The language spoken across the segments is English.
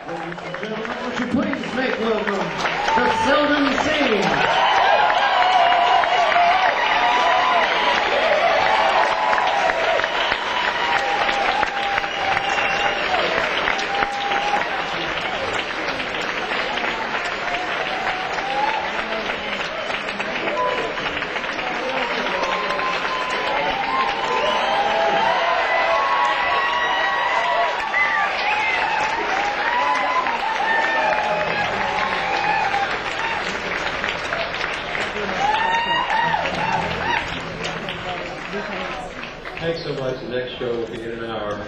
Ladies and gentlemen, would you please make welcome to Selden Scene. Thanks so much. The next show will be in an hour.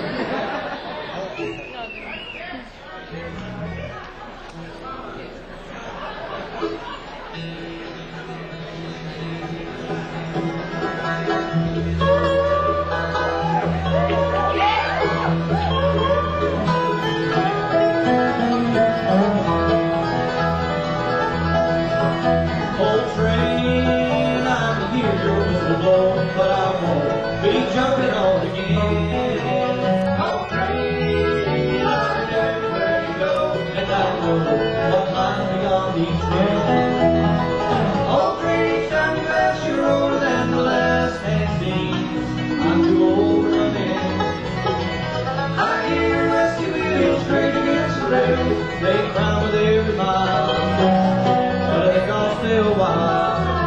Old train, I'm here to the blow, but I won't be jumping on again. Old train, I'm everywhere you go, and I know what lies beyond each bend. Old train, time to pass, you're older than the last hand seems. I'm too old to run in. I hear rescue wheels straight against the rails. They cry with every mile, but they cost me a while.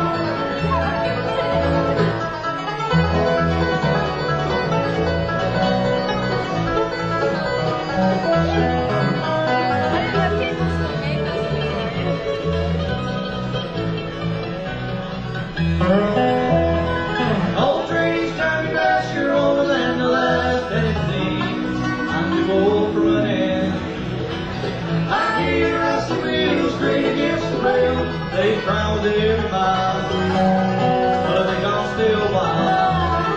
Old train's time to pass, you're older than the last and it seems. I'm too old for running. I hear us the wheels straight against the rail. They cry with every mile, but they don't stay a while.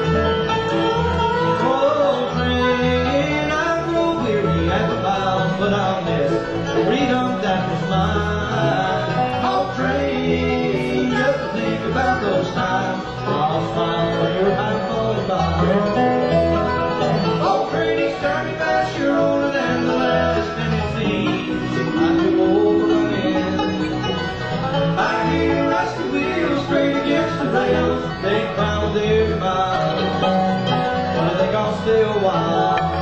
Old train, I grow weary at the miles, but I'll miss the freedom that was mine. Old train, just to think about those times, I'll smile when your high falls by. Old train, each time you pass, you're older than the last, and it seems I'm too old to run in. I hear rusty wheels straight against the rails. They cry with every mile, but they gonna stay a while.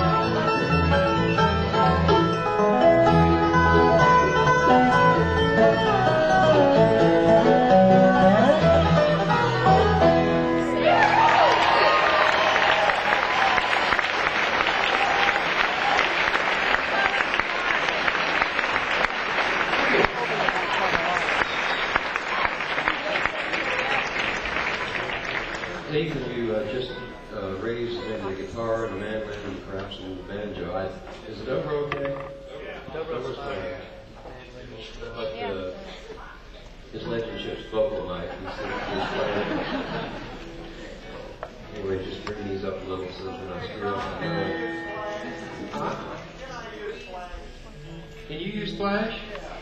Nathan, you just raised maybe the guitar and the mandolin and perhaps a little banjo. Is the dobro okay? Dobro's fine. But his Legendship's vocal mic, he's playing. Anyway, just bring these up a little so that we're not screwing up. Can you use Flash?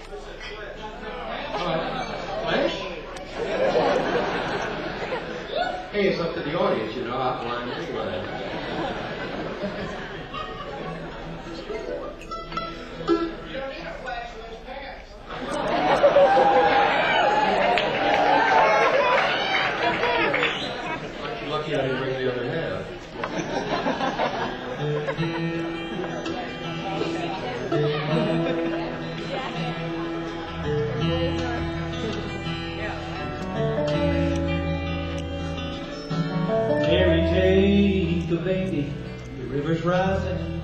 Flash? Hey, it's up to the audience, you know, outline anyway. Aren't you lucky I didn't bring the other half? Mary take the baby, the river's rising.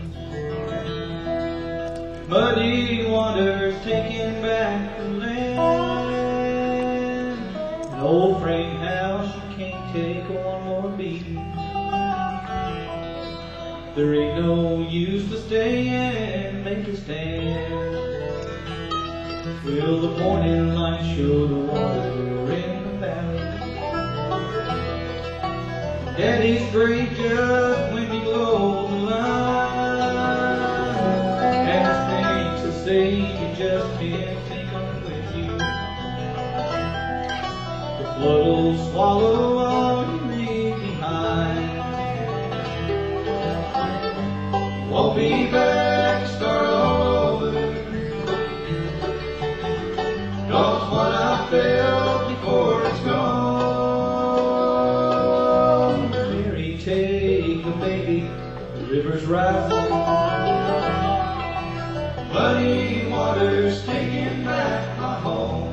Muddy waters taking back the land. An old frame house, you can't take one more beat. There ain't no use to stay and make a stand. Will the morning light show the water in the valley? Daddy's great just when he blows the line. And the things to say you just can't take them with you. The flood will swallow all you leave behind. Won't be back, start all over. rising. Muddy waters taking back my home.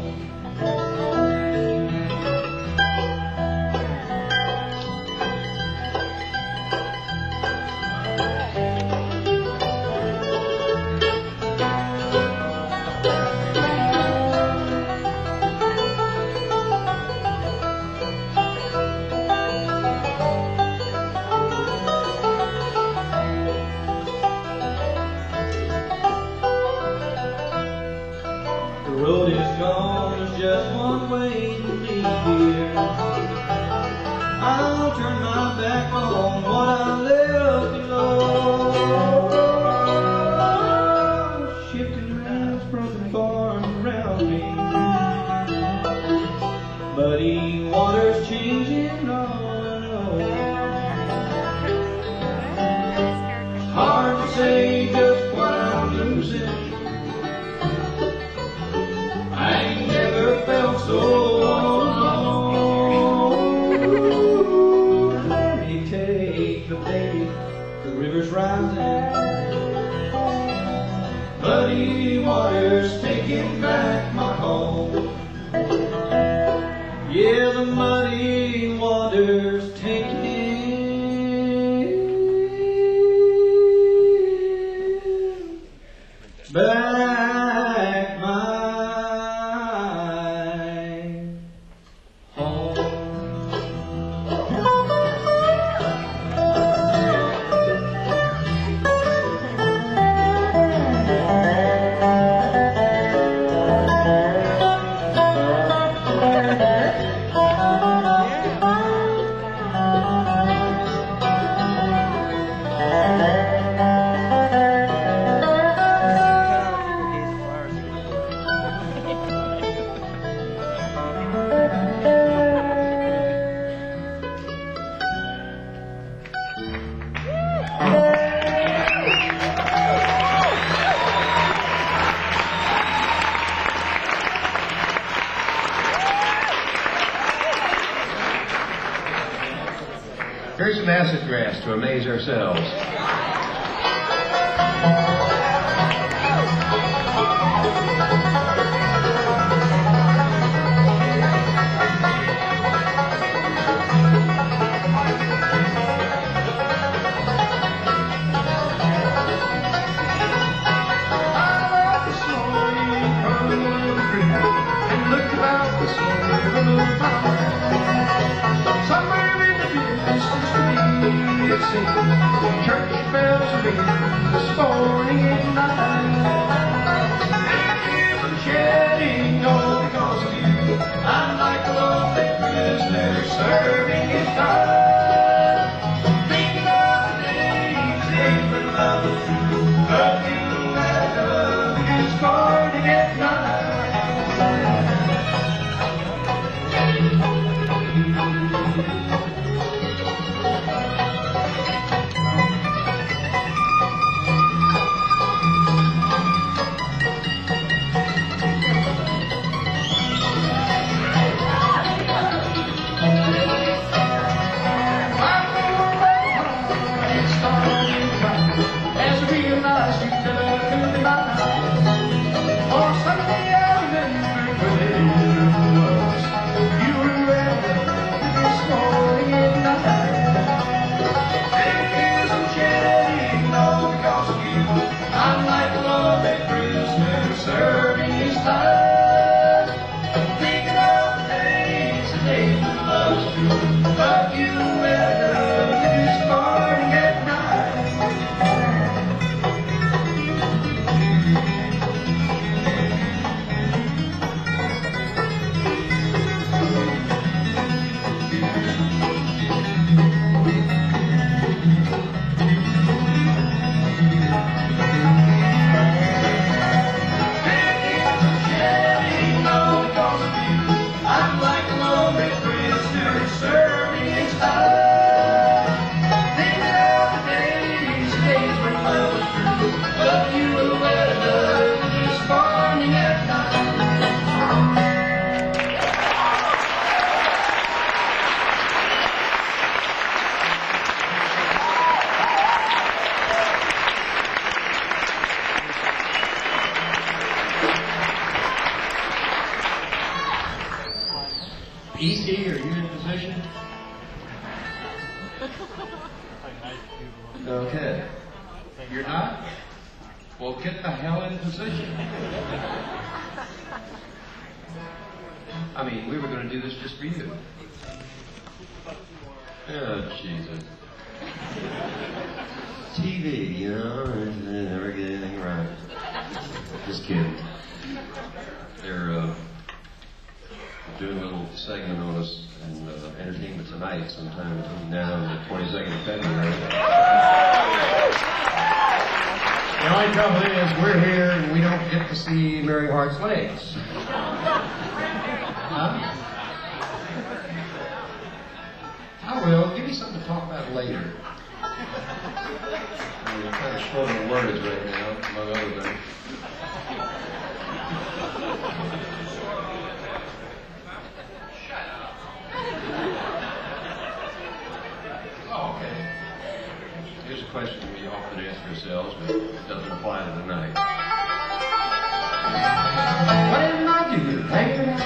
The road is gone, there's just one way to leave here. I'll turn my back on what I left below. Shifting rounds, broken farms around me. Muddy waters changing all I know. Hard to say just what I'm losing. I ain't never felt so all alone. Let me take the baby, the river's rising. Muddy waters taking back my home. Yeah, the muddy waters taking back my home. Here's some acid grass to amaze ourselves. Church bells are ringing this morning at night. And I'm shedding all because of you. I'm like a lonely prisoner serving his time. Thinking of the days when love was true, but you had love this morning at night. Yeah. E.T., are you in position? Okay. You're not? Well, get the hell in position. I mean, we were going to do this just for you. Oh, Jesus. TV, you know, they never get anything right. Just kidding. They're doing a little segment on us in Entertainment Tonight sometime between now and the 22nd of February. The only trouble is, we're here and we don't get to see Mary Hart's legs. Huh? I will. Give me something to talk about later. We're kind of short on words right now, among other things. Oh, okay. Here's a question we often ask ourselves, but it doesn't apply to tonight. What am I doing? Hanging around?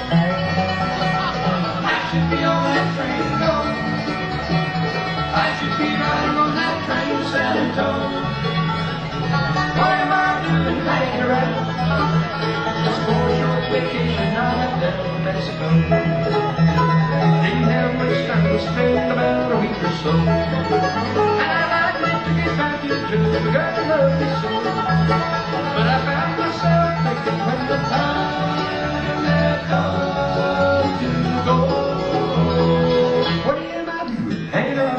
I should be on that train going. I should be riding on that train to San Antonio. What am I doing hanging around? Just for a short vacation out down in Mexico. Didn't have much time to spend, about a week or so. And I'd like to get back into the girl I love me so. But I found myself thinking when the time had come to go. What am I doing hanging around?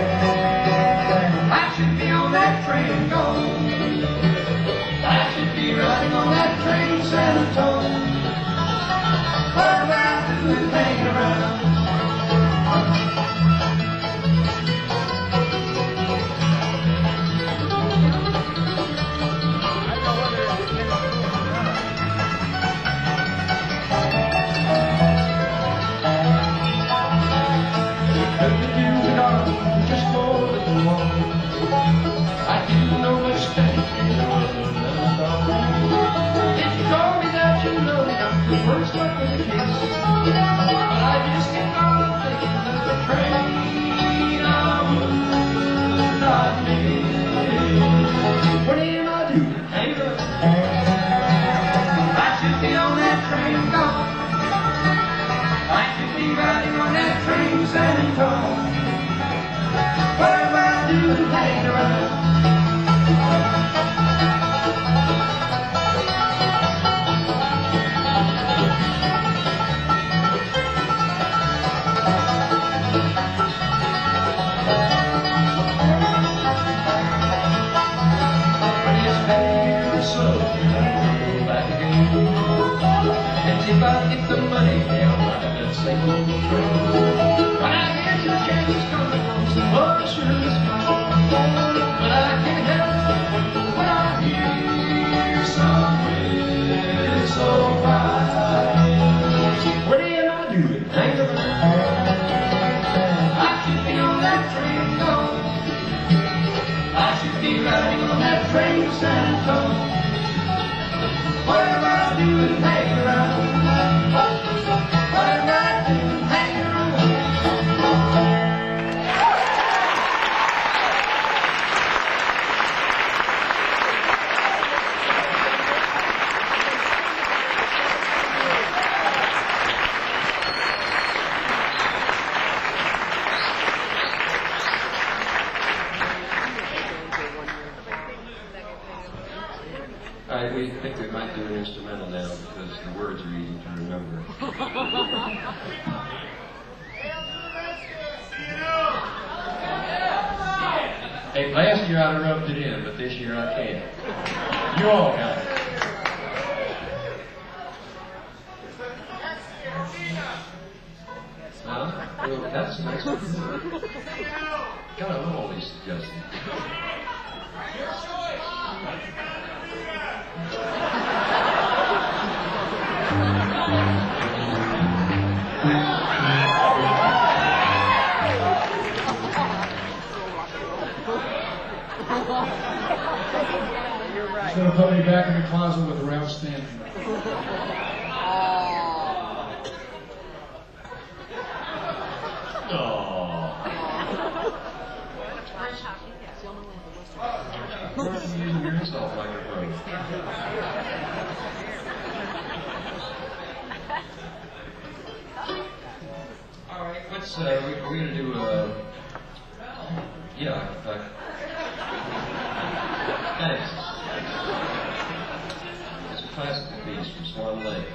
I should be on that train going. I should be riding on that train to San Antonio. What am I doing hanging around? Just for a little while. I didn't know much Spanish, and I wasn't if you told me that you know me, I'm the first one with a kiss. But I just kept on thinking of the train I would not miss. What am I doing? Hang around. I should be on that train gone. I should be riding on that train to San Antonio. What am I doing hanging around? When it's very slow, I go back again. And if I get the money down, I can sing on the train. When I hear the trains coming on some other shirtless man, but I can't help when I hear some whistle cry. What am I doing? Hanging around. I should be on that train going. I should be riding on that train to San Antonio. What am I doing hanging around? What am I doing hanging around? We think we might do an instrumental now because the words are easy to remember. Hey, last year I'd have rubbed it in, but this year I can't. You all got it. Huh? Well, that's a nice one. Got a little all these suggestions. He's going to put me back in the closet with a round standing. using your install microphone. All right, what's we're gonna do yeah, thanks. It's a classical piece from Swan Lake.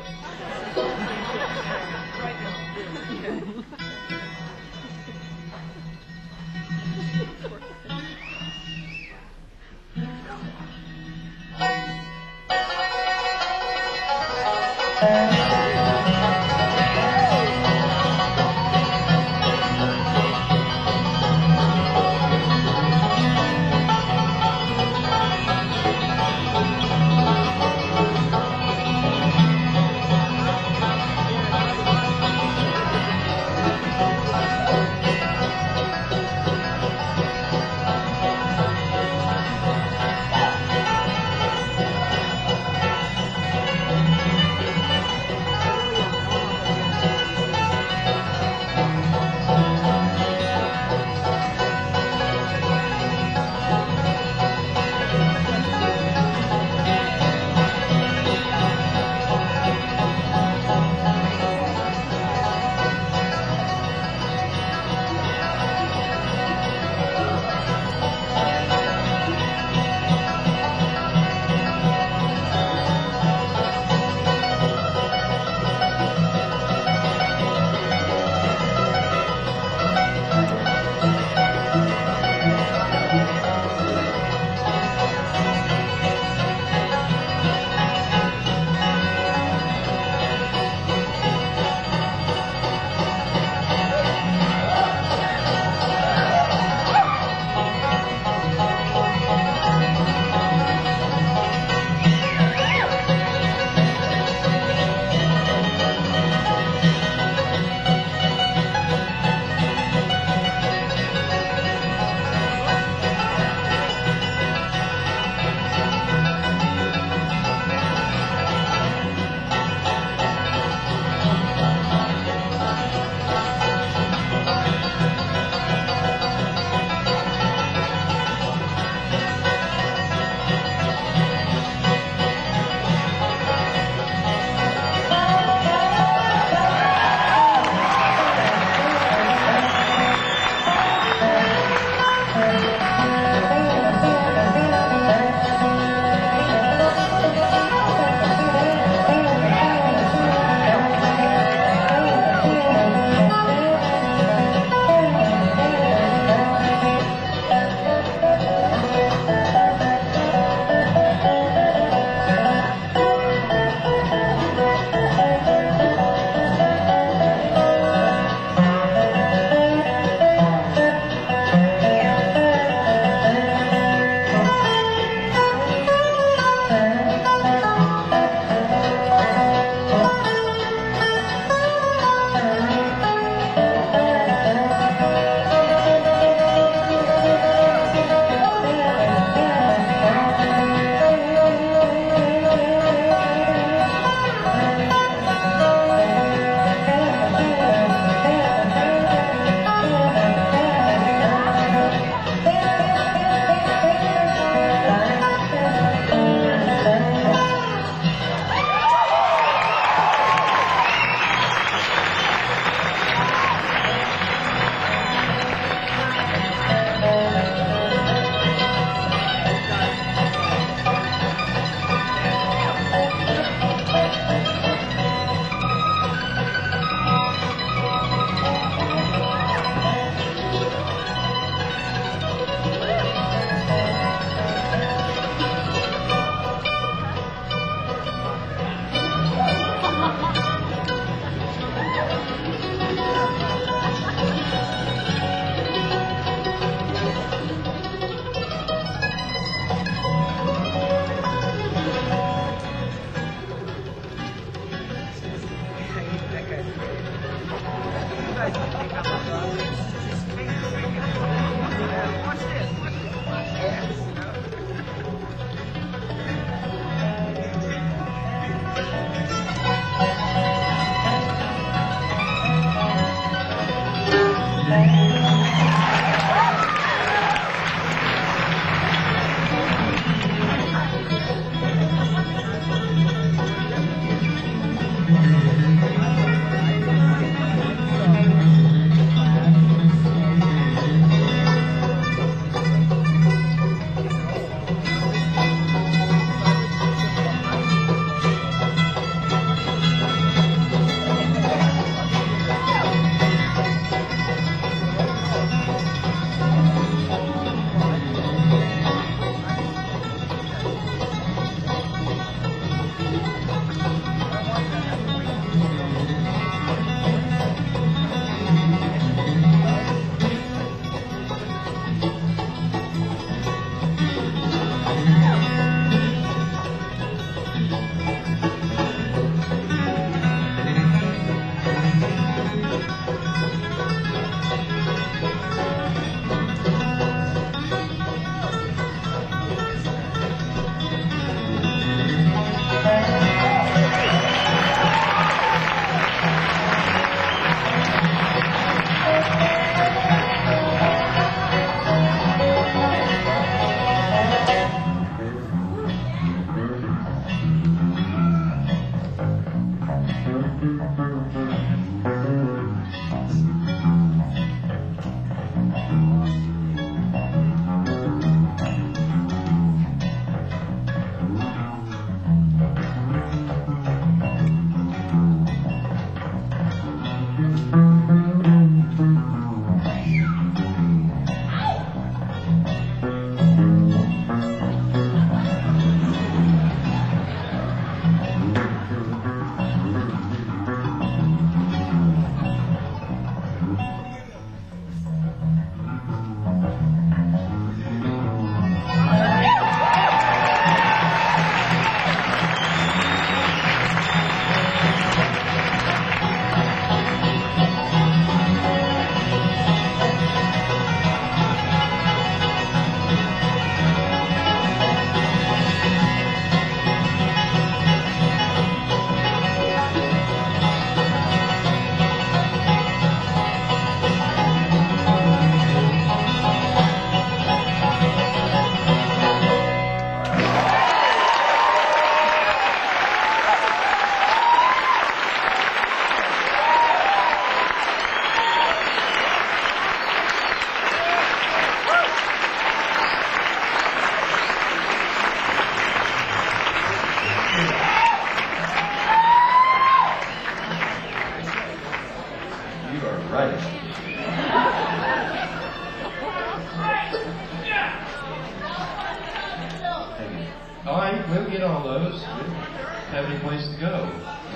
get all those. We don't have any place to go.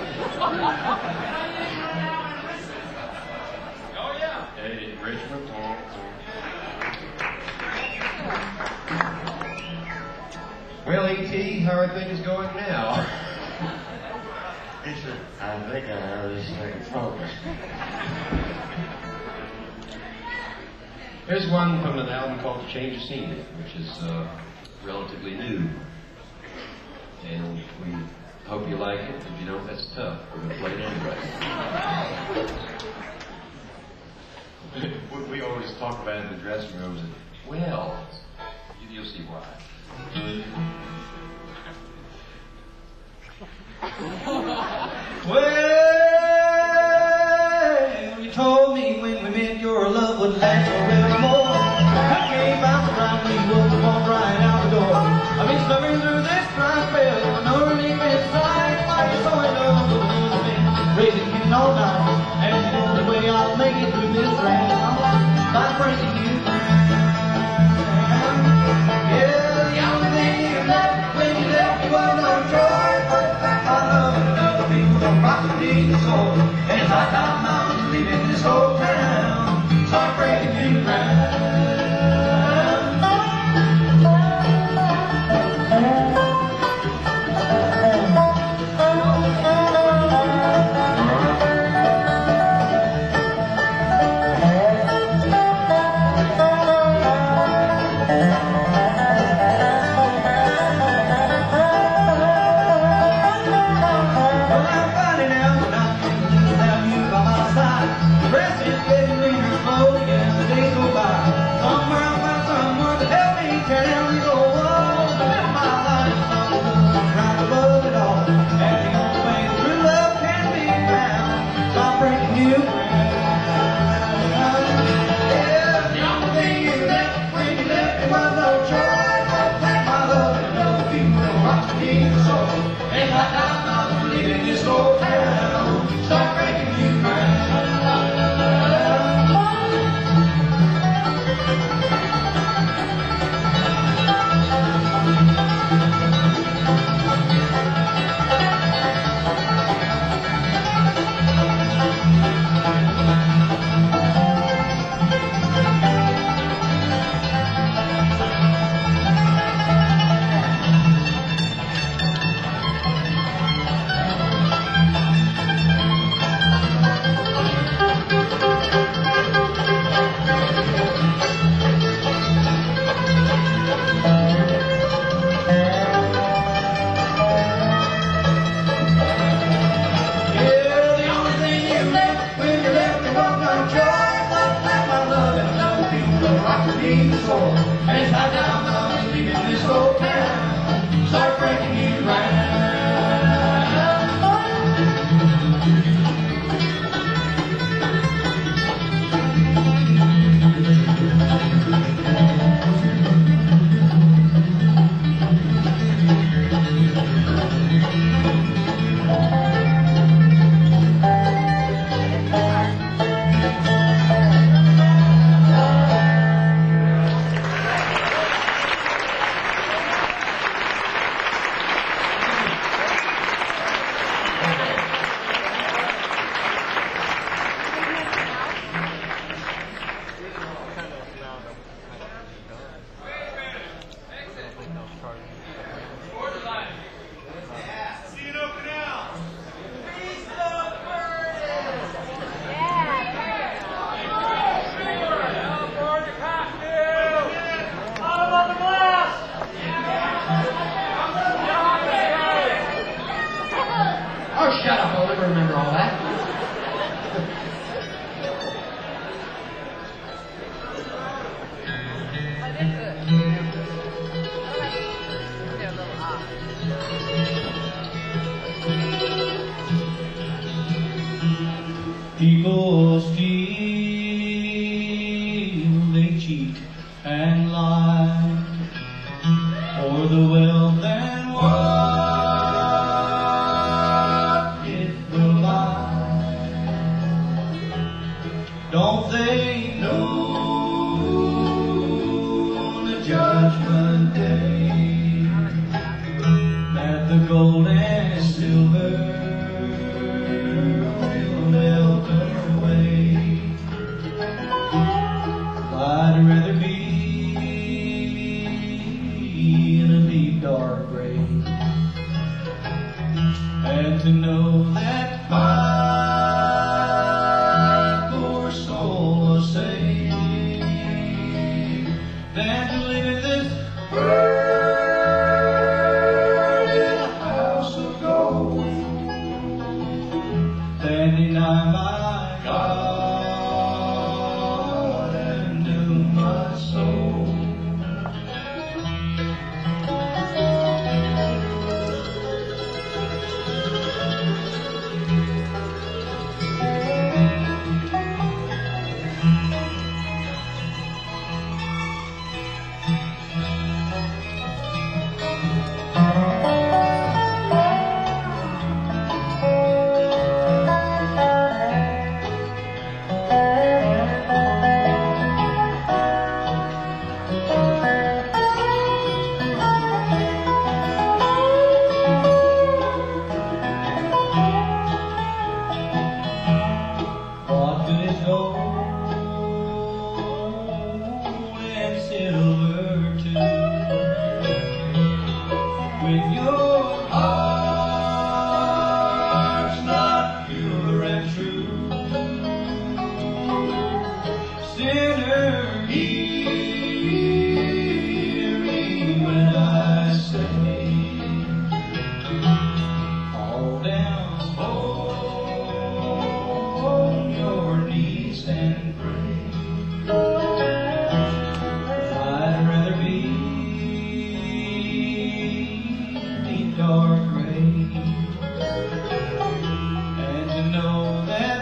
Oh, yeah. Hey, Richmond. Well, E.T., how are things going now? He said, I think I heard his second focus. Here's one from an album called Change of Scene, which is relatively new. And we hope you like it. If you don't, that's tough. We're going to play it anyway. We always talk about it in the dressing rooms. And, well, you'll see why. Well, you told me when we met your love would last forevermore. I came out around me, was walk right out the door. I've been slipping through this dry spell, with no relief inside. Why you so in love with me? Raising you all night, and the only way I'll make it through this round by breaking you down. Yeah, the only thing you left when you left me was no choice. I love another people don't rock me soul. And it's like I'm leaving this whole town, start breaking you down. People steal, they cheat and lie for the wealth and what it provides. Don't they know the judgment day that the gold and silver will melt away. I'd rather be in a deep dark grave and to know that my poor soul was saved than to live in this world in a house of gold and deny my God and doom my soul. What good is gold and silver too when your heart's not pure and true? Sinner, hear me when I say, fall down on your knees and pray. I'd rather be deep dark grave and to know that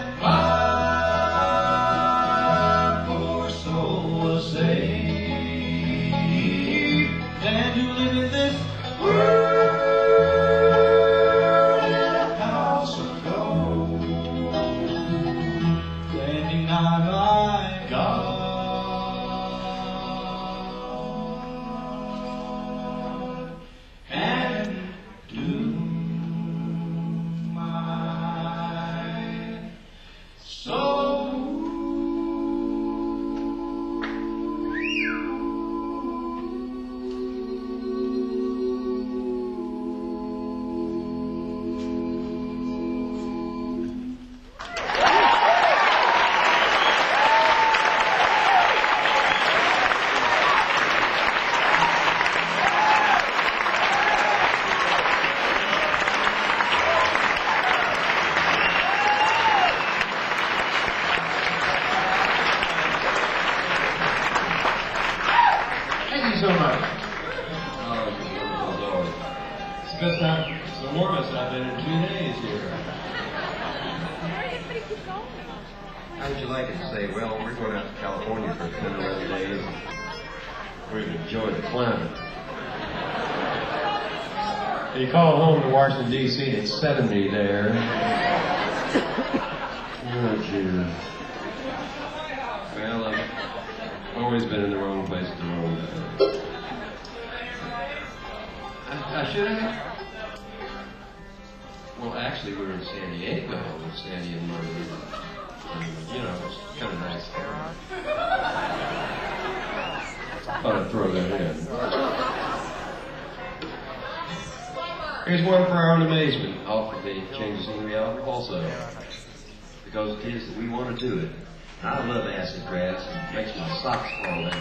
my poor soul was saved than to live in this world in a house of gold and deny my God and do my soul. Thank you so much. Lord. It's the best time, it's the warmest I've been in 2 days here. How would you like it to say, well, we're going out to California for 10 or 11 days. We're going to enjoy the climate. You call home to Washington, D.C., and it's 70 there. Oh, Jesus. Well, I've always been in the wrong place at the wrong time. I should have. Well, actually, we were in San Diego with Sandy and Marty. You know, it's kind of nice there. Thought I'd throw that in. Here's one for our own amazement off of the Changes Scenery album also. Because it is that we want to do it. I love acid grass. It makes my socks fall down.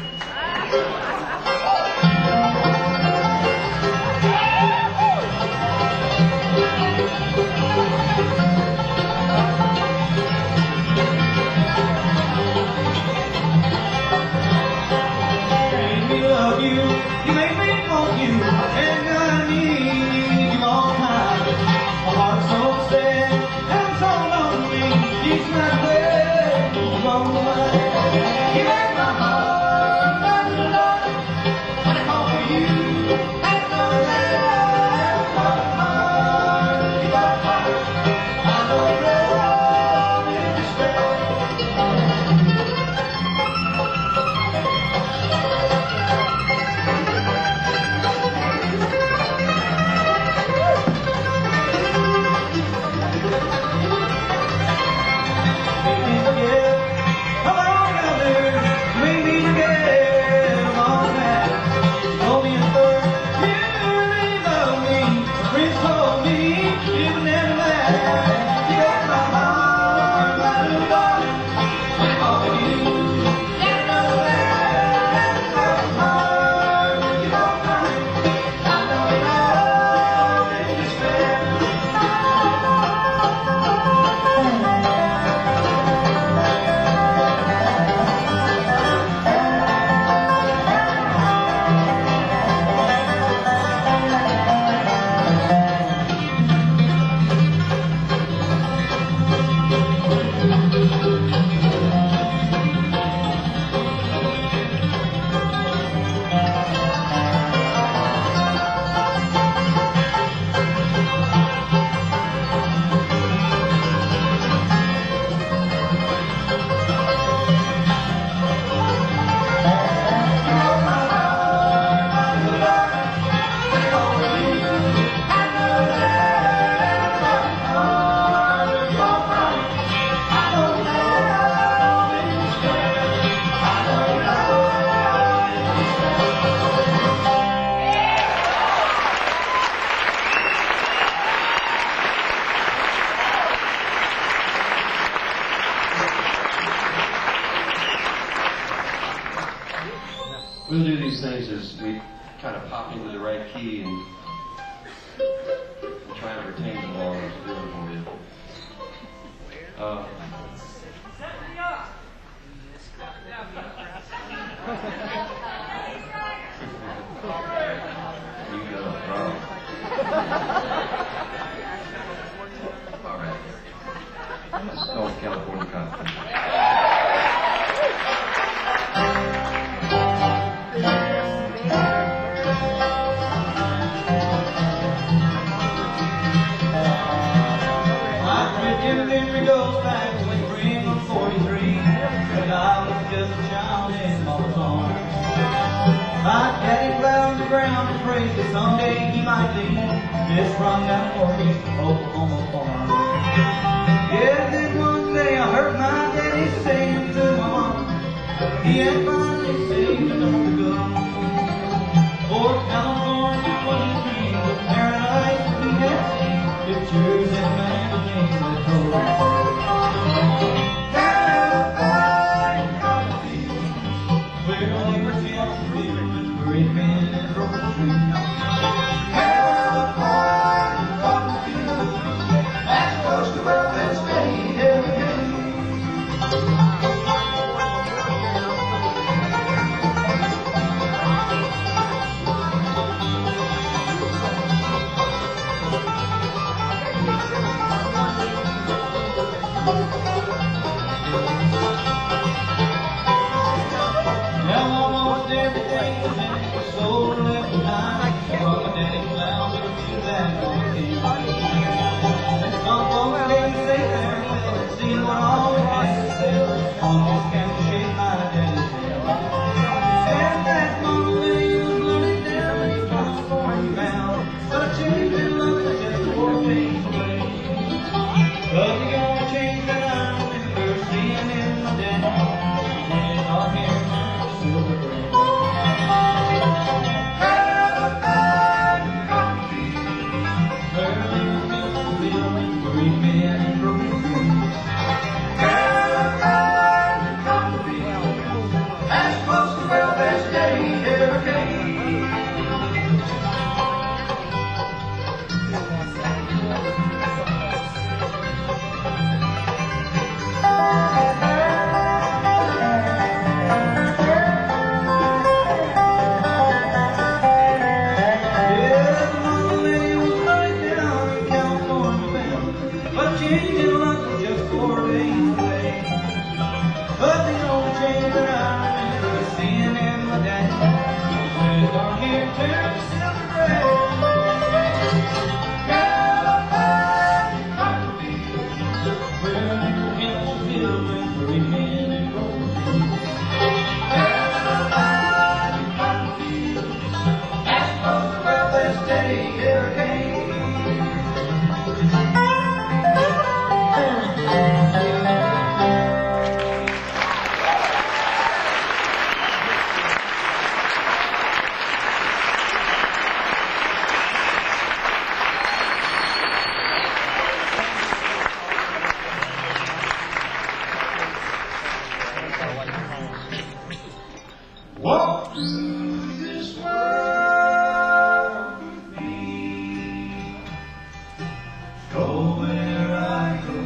Make me love you, you make me want you, and I need you all the time. My heart's so sad and so lonely, each night away from the light. You make my heart run to life when I call for you. these things is we kind of pop into the right key and try and retain the long as we're doing for you. You got it wrong. All right. This is called California Coffee. Goes back to spring of 43, when I was just a child in Mama's arms. My daddy plowed the ground and prayed that someday he might leave this run-down mortgage Oklahoma farm. Yeah, then one day I heard my daddy saying to my mom, he had finally saved enough to go. For California was his dream, the paradise he had seen, pictures and magazines that told him. Great men and broken trees. California, cotton fields, as close to where they stay every day. Now almost every day was in so left behind. But my daddy plowed me to that morning. And some folks came to say farewell and see what all we had to sell. Almost came to shake my daddy's hand. And that Monday was loaded down and he was bound. But a change in love is just 4 days away. But the only change that I remember seeing in my daddy when his dark hair turned silver gray. Great men and broken dreams. California, cotton fields, as close to where best day ever came. Changing luck was just 4 days away. But the only change that I remember seeing in my daddy was when his dark hair turned silver gray. California, cotton fields, where hills are filled with great men and broken dreams. California, cotton fields, as close to where best day ever came. Walk through this world with me. Go where I go.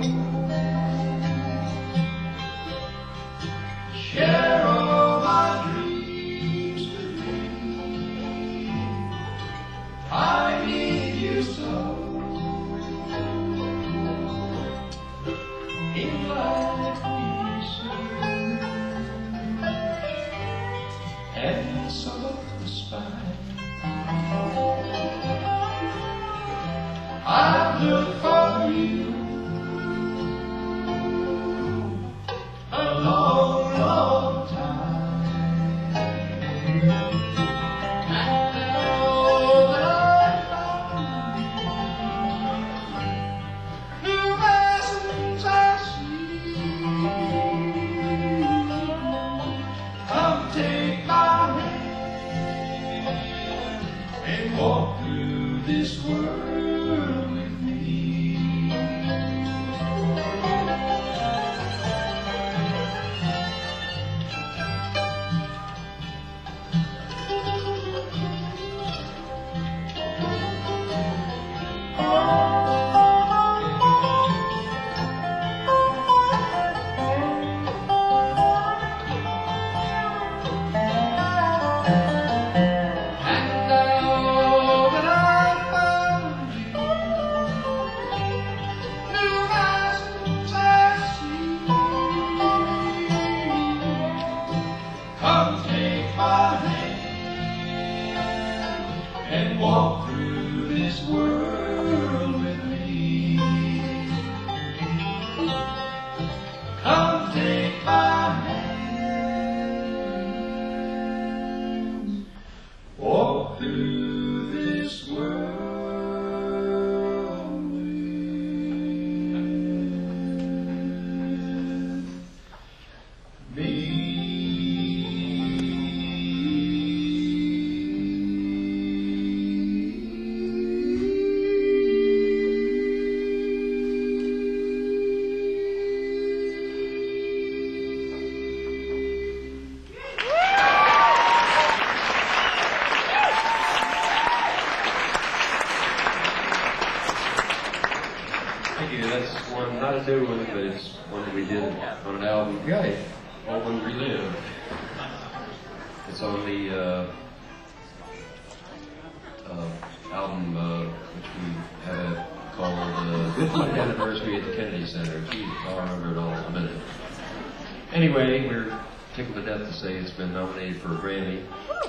Share all my dreams with me. I need you so. In life be sure. And so spine. I've looked for you a long, long time. And all that I find, new lessons I see. Come take my hand and walk through this world with me. Thank you. That's one, not a new one, but it's one that we did on an album. Yeah, Old One Relived. It's on the album which we had called 50th Anniversary at the Kennedy Center. Gee, I'll remember it all in a minute. Anyway, we're tickled to death to say it's been nominated for a Grammy.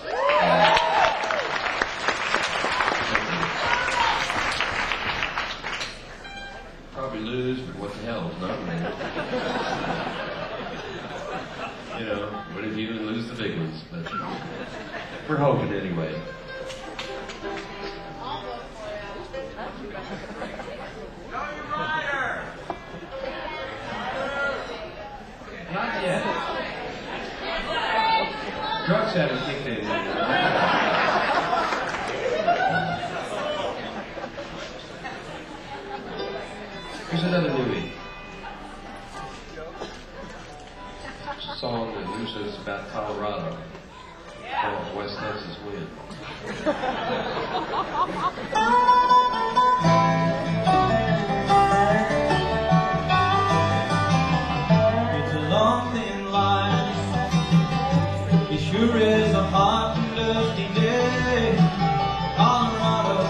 Probably lose, but what the hell, it's nominated. You know, what if you didn't lose the big ones? But we're hoping anyway. Not yet. Drugs haven't kicked in yet. Here's another newbie. It's a song that uses about Colorado called West Texas Wind. It's a long thin line. It sure is a hot and dusty day. Colorado,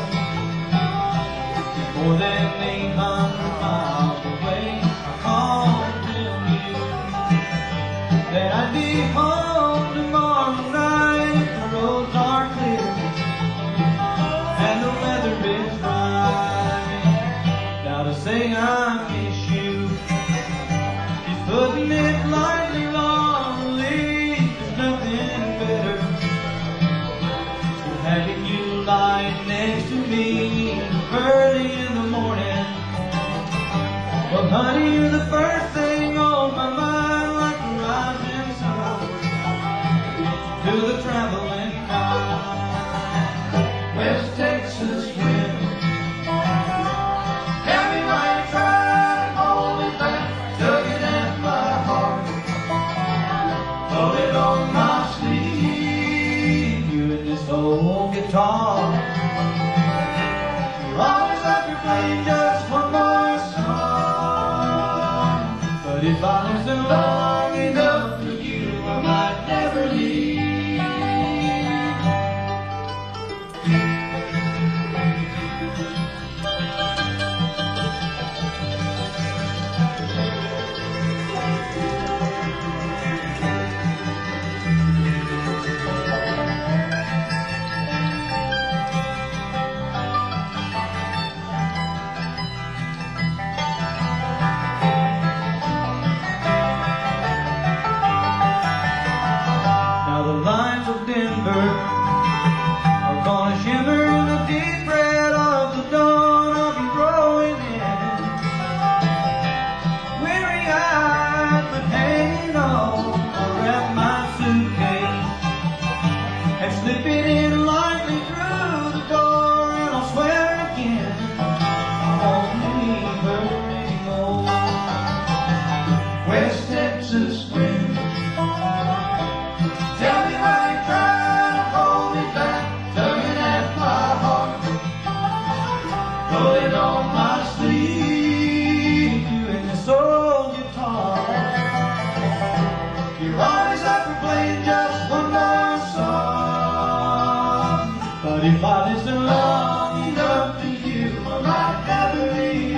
more than 800 miles away. I called to tell you that I'd be home tomorrow night. The roads are clear and the weather is right. Now to say I miss you is putting it lightly, lonely. There's nothing better than having you lying next to me early in the morning. Well, honey, you're the first thing on my mind, like the rising sun to the traveling night. West Texas wind, tell me why you try to hold me back, tugging at my heart, pull it on my sleeve. You and this old guitar, you're always after playing just one more song. But if I listen long enough for you, I might never leave. Now the lines of Denver are gonna shimmer in the deep red of the dawn. I'll be growing in, weary-eyed but hanging on. I'll wrap my suitcase and slip it in lightly through the door, and I'll swear again I won't leave her anymore. West Texas wind, tell me why you try to hold me back, tugging at my heart, pulling on my sleeve. You and this old guitar, you're always after playing just one more song. But if I listen long enough to you, I might never leave.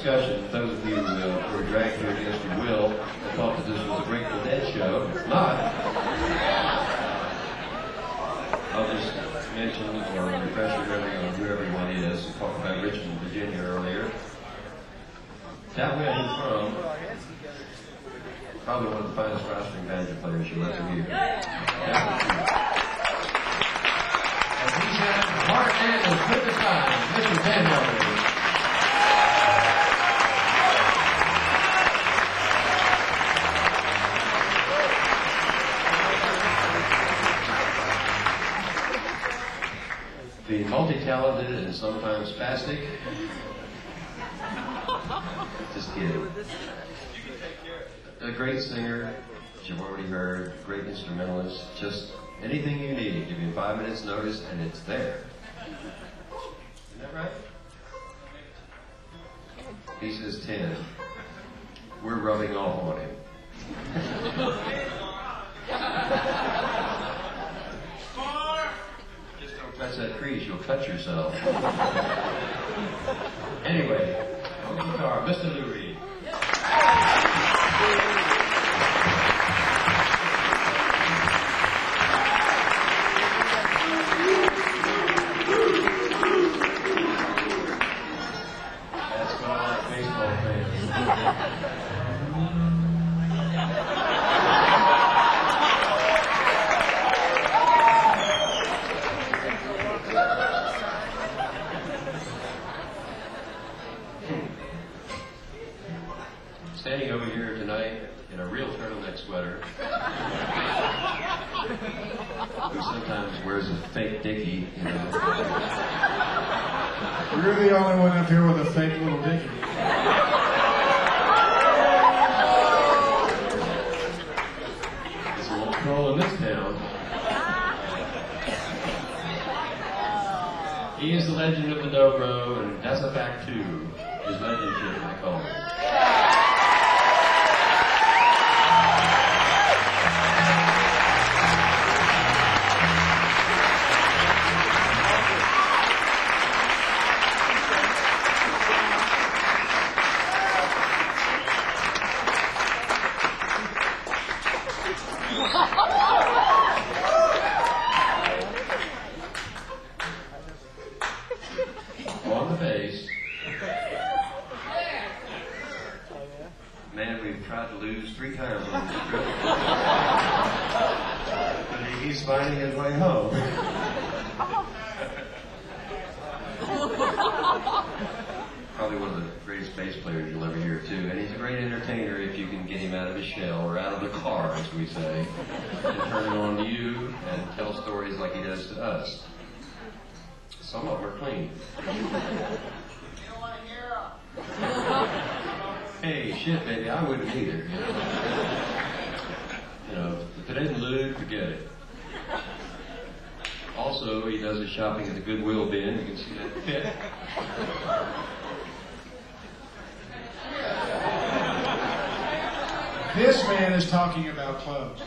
discussion. Those of you who were dragged here against your will and thought that this was a Grateful Dead show, it's not. I'll just mention or refresh your memory on who everyone is. We talked about Richmond, Virginia earlier. That way I'm from, probably one of the finest rostering banjo players you'll ever hear. And he's had a hard man as good as time, Mr. Van Helder. The multi-talented and sometimes spastic. Just kidding. A great singer, as you've already heard, great instrumentalist, just anything you need. Give him 5 minutes notice and it's there. Isn't that right? He says 10. We're rubbing off on him. Just don't touch that crease, you'll cut yourself. Anyway, on guitar, Mr. Lou Reed. That's what I like baseball fans. Standing over here tonight in a real turtleneck sweater, who sometimes wears a fake dickie, you know. You're the only one up here with a fake little dickie. There's a little troll in this town. He is the legend of the dobro, and that's a fact too. His legendship, I call it. On the bass, man we've tried to lose 3 times on this trip. But he's finding his way home. Probably one of the greatest bass players you'll ever hear too. And he's a great entertainer if you can get him out of his shell, or out of the car, as we say, and turn it on to you and tell stories like he does to us. Some of them are clean. Hey, shit, baby, I wouldn't either. You know, if it ain't lewd, forget it. Also, he does his shopping at the Goodwill bin. You can see that fit. This man is talking about clothes.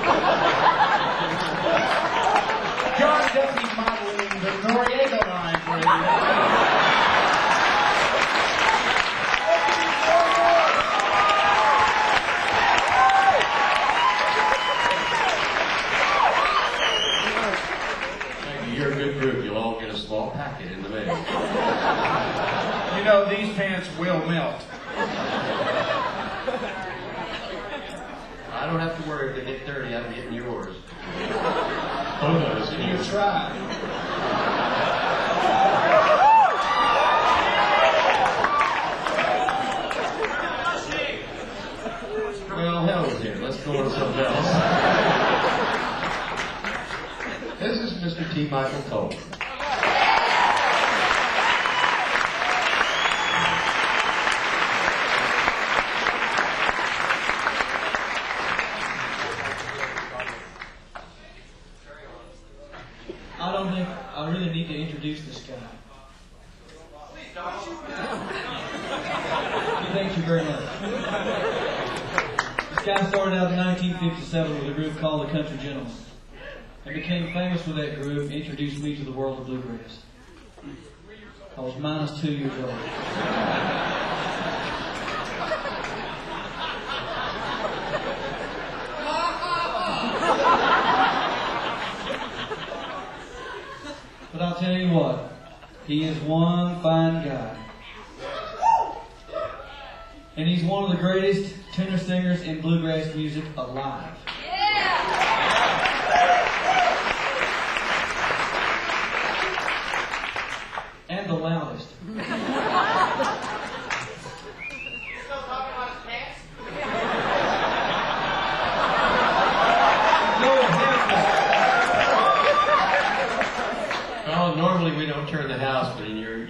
John Duffy's modeling the Noriega line for you. You're a good group. You'll all get a small packet in the mail. You know, these pants will melt. I don't have to worry if they get dirty. I'm getting yours. Oh, no, You try. Well, hell with it. Let's go on to something else. This is Mr. T. Michael Cole. I don't think I really need to introduce this guy. Thank you very much. This guy started out in 1957 with a group called the Country Gentlemen, and became famous with that group and introduced me to the world of bluegrass. I was -2 years old. tell you what, he is one fine guy. And he's one of the greatest tenor singers in bluegrass music alive. And the loudest. Oh, normally we don't turn the house, but in you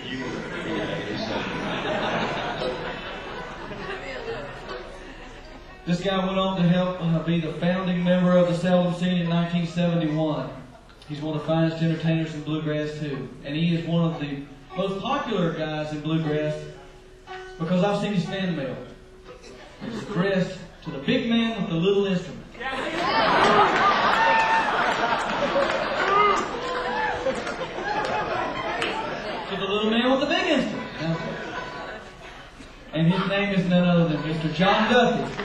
This guy went on to help be the founding member of the Seldom Scene in 1971. He's one of the finest entertainers in bluegrass too. And he is one of the most popular guys in bluegrass because I've seen his fan mail. It's addressed to the big man with the little instrument. To the little man with the big instrument. And his name is none other than Mr. John Duffy.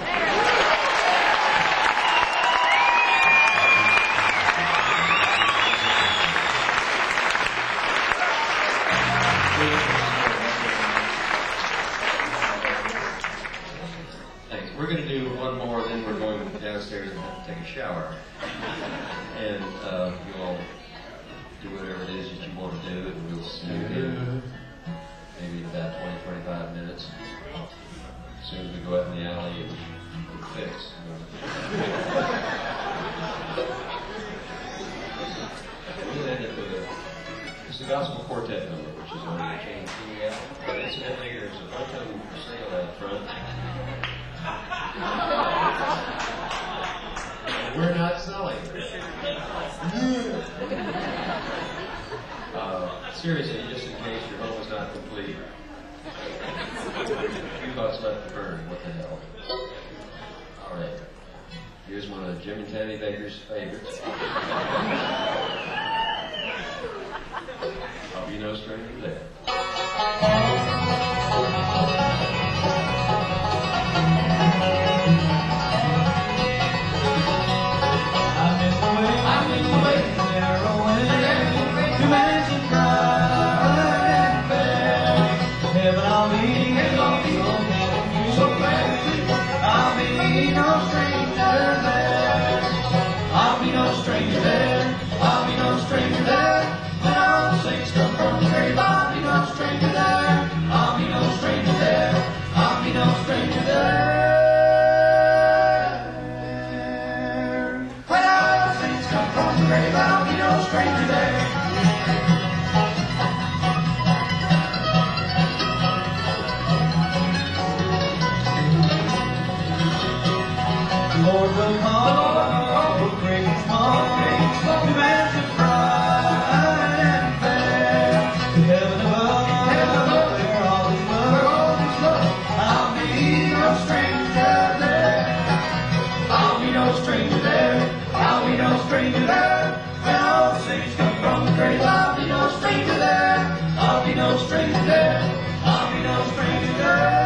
Thanks. We're going to do one more, then we're going downstairs and have to take a shower. And you all do whatever it is that you want to do, and we'll see you here maybe in about 20-25 minutes. As soon as we go out in the alley, it'll fix. We'll end it with it's the Gospel Quartet number, which is on the Chain King album. But incidentally, there's a bunch of them for sale out front. And we're not selling them. Seriously, just in case your home is not complete. Few bucks left to burn. What the hell? All right. Here's one of Jim and Tammy Baker's favorites. I'll be no stranger there. I'm in the way, narrow way, to mansion bright and fair. Heaven I'll be, so glad to see. I'll be no stranger there. I'll be no stranger there. I'll be no stranger there. When all the saints come from the grave, I'll be no stranger there. I'll be no stranger there. I'll be no stranger there. When all the saints come from the grave, I'll be no stranger there. Lord will come, great and small, to mansions bright and fair. To heaven above, where all is love, I'll be no stranger there. I'll be no stranger there. I'll be no stranger there. When all the saints come from the grave, I'll be no stranger there. I'll be no stranger there. I'll be no stranger there.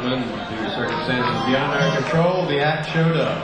gentlemen, due to circumstances beyond our control, the act showed up.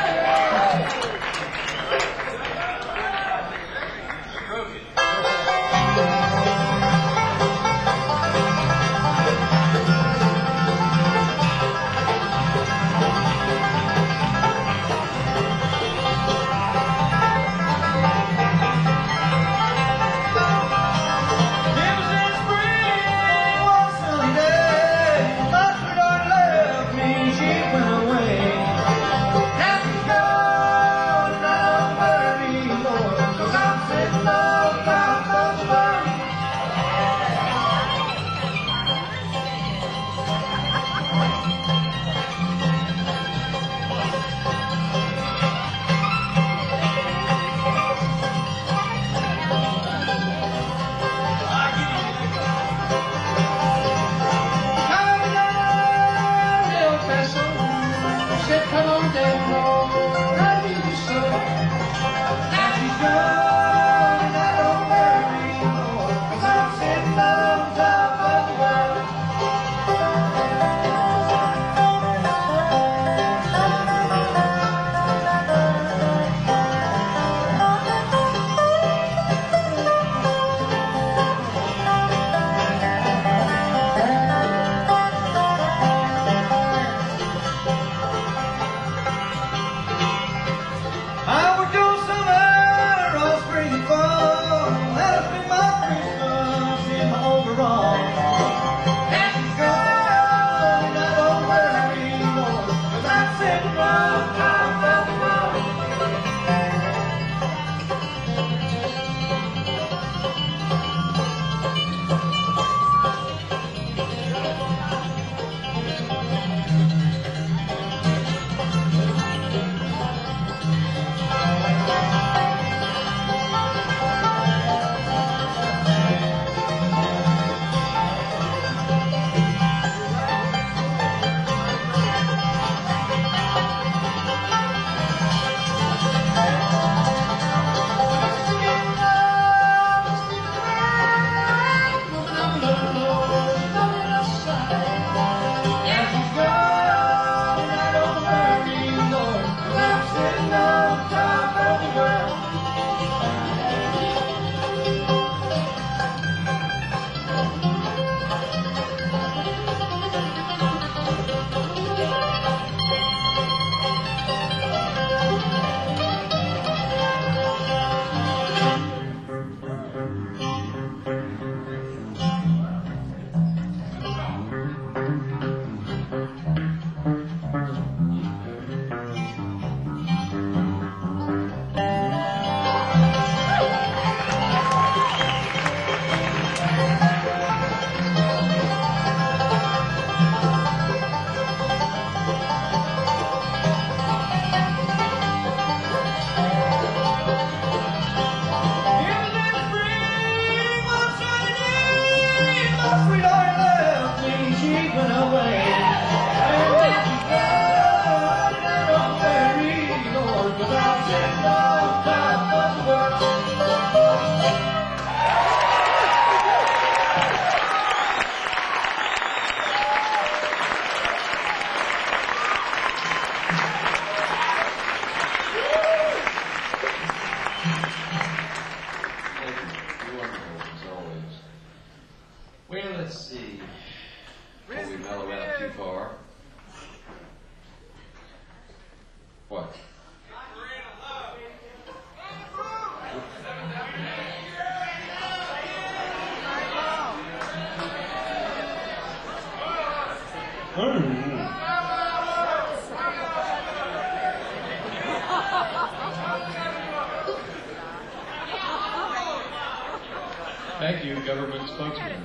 Thank you, government spokesman.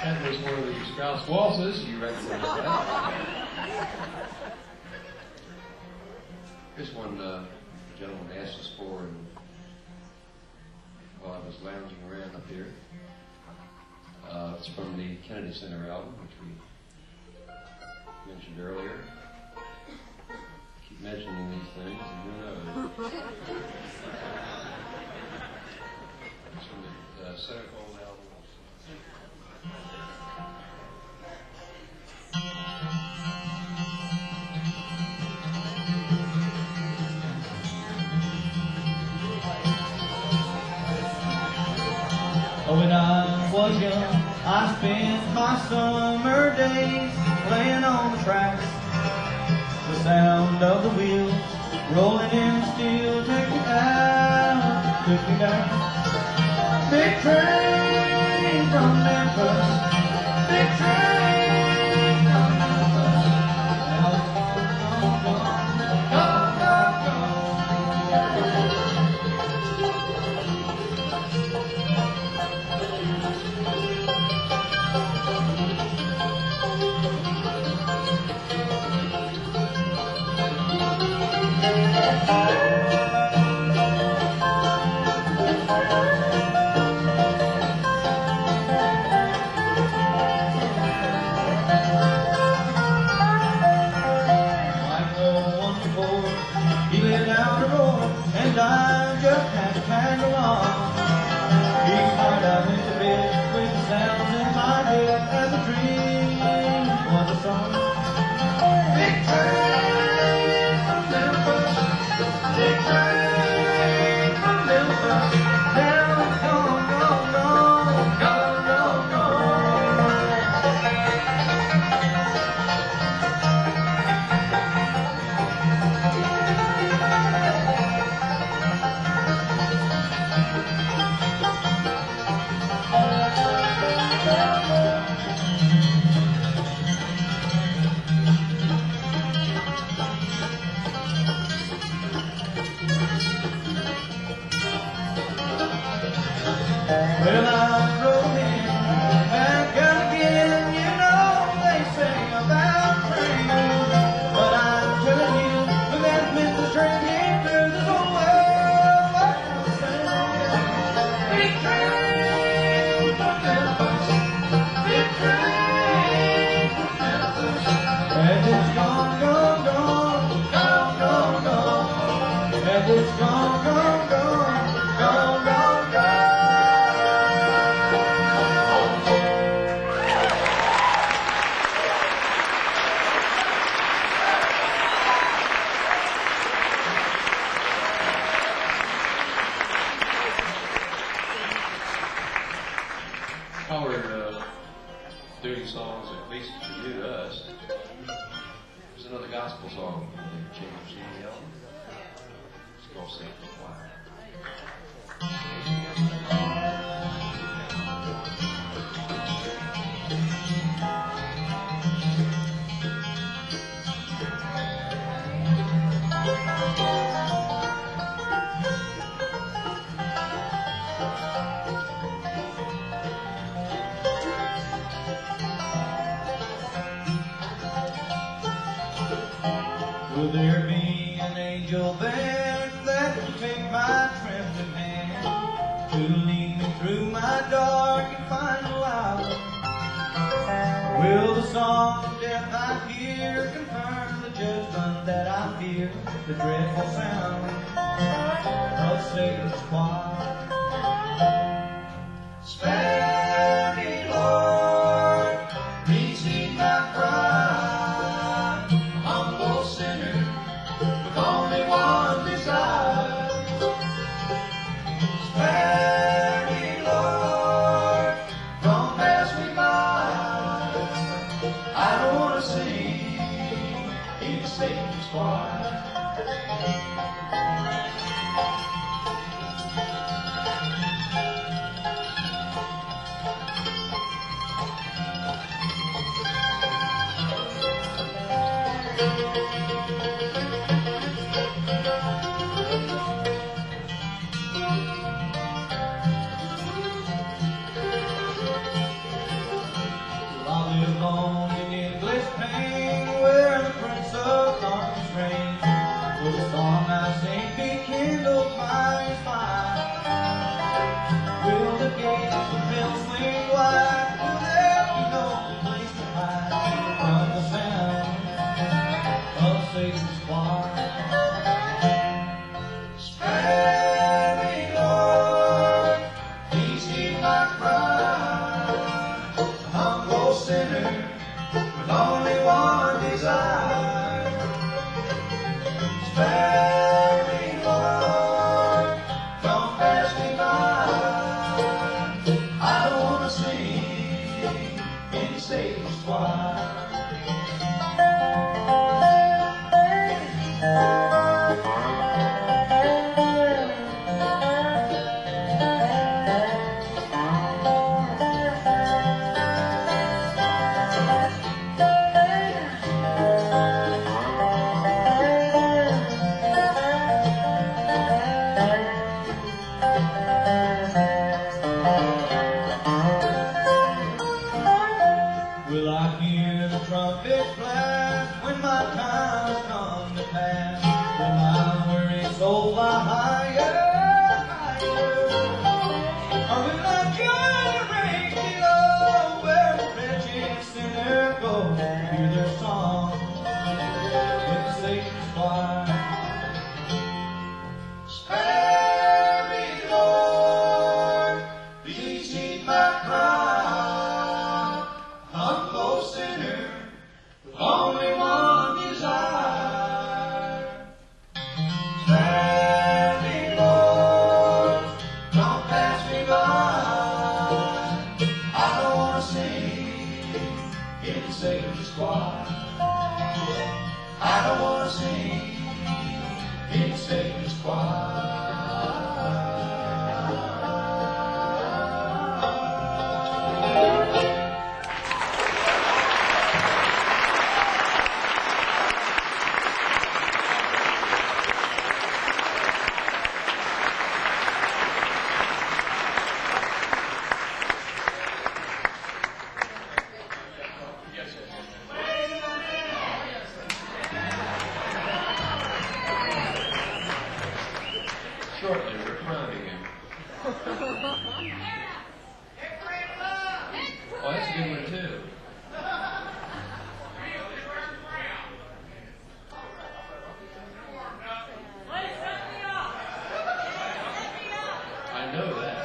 That was one of the Strauss waltzes. You recognize that. Here's one the gentleman asked us for while I was lounging around up here. It's from the Kennedy Center album, which we mentioned earlier. Keep mentioning these things, and who knows? It's from the Centerfold album. When I was young, I spent my summer days playing on the tracks. The sound of the wheels rolling in steel took me out, took me down. Big train from Memphis, big train from Memphis. Now it's gone, gone, gone. He let out a roar, and I just had to tag along. Each night I went to bed with the sounds in my head, and the dream was a song. Big train from Memphis, big train from Memphis. Now it's gone, gone, gone, gone, gone, gone. Well, I rode in back again, you know they say about trains, but I'm telling you, when that Memphis train came through, there's no world like the same. Big train from Memphis, big train from Memphis, and it's gone, gone, gone, gone, gone, gone, and it's gone, gone, gone, gone, gone, gone. While we're doing songs, at least new to us, there's another gospel song from the Chamber of Singing album. It's called Sing for the Choir. Will there be an angel there that will take my trembling hand to lead me through my dark and final hour? Will the song of death I hear confirm the judgment that I fear, the dreadful sound of Satan's choir? Spare me, Lord, receive my cry, humble sinner, with only one desire. Spare me, Lord, don't pass me by. I don't want to sing in Satan's choir. alone in endless pain, where the Prince of Darkness reigns. Will the song I sing be kindled by his fire? Will the gates of hell swing wide? Will there be no place to hide from the sound of Satan's choir? Spare me, Lord, please hear my cry. A humble sinner with only one desire. Spare me, Lord, don't pass me by. I don't want to sing in Satan's choir. Will I hear the trumpet blast when my time has come to pass? Will my weary soul fly higher, higher? Or will I join the ranks below, where the wretched sinner goes to hear their song with Satan's choir? Spare me, Lord, please heed my cry. Humble sinner with only one desire. Spare me, Lord, don't pass me by. I don't want to sing in Satan's choir. I don't want to sing in Satan's choir. Shortly, we're crowning him. Oh, that's a good one, too. I know that.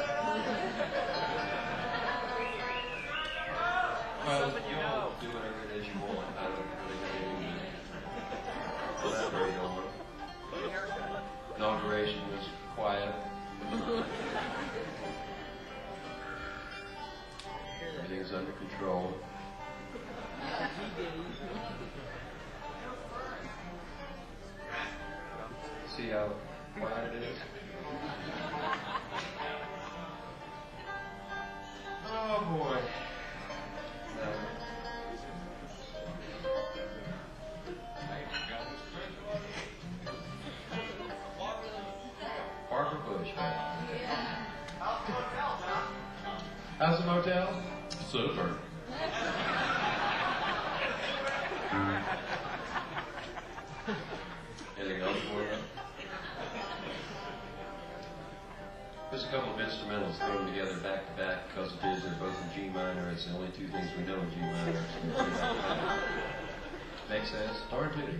Well, you all do whatever it is you want. I don't really have anything to elaborate on. Inauguration was quiet. Everything's under control. See how quiet it is? Oh boy. No. Barbara Bush. How's the motel? Super. Anything else for you? There's a couple of instrumentals thrown together back to back because it is. They're both in G minor. It's the only two things we know in G minor. Make sense? Darn tootin'.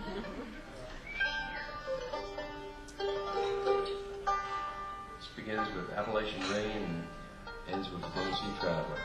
This begins with Appalachian Rain and ends with the Tennessee Traveler.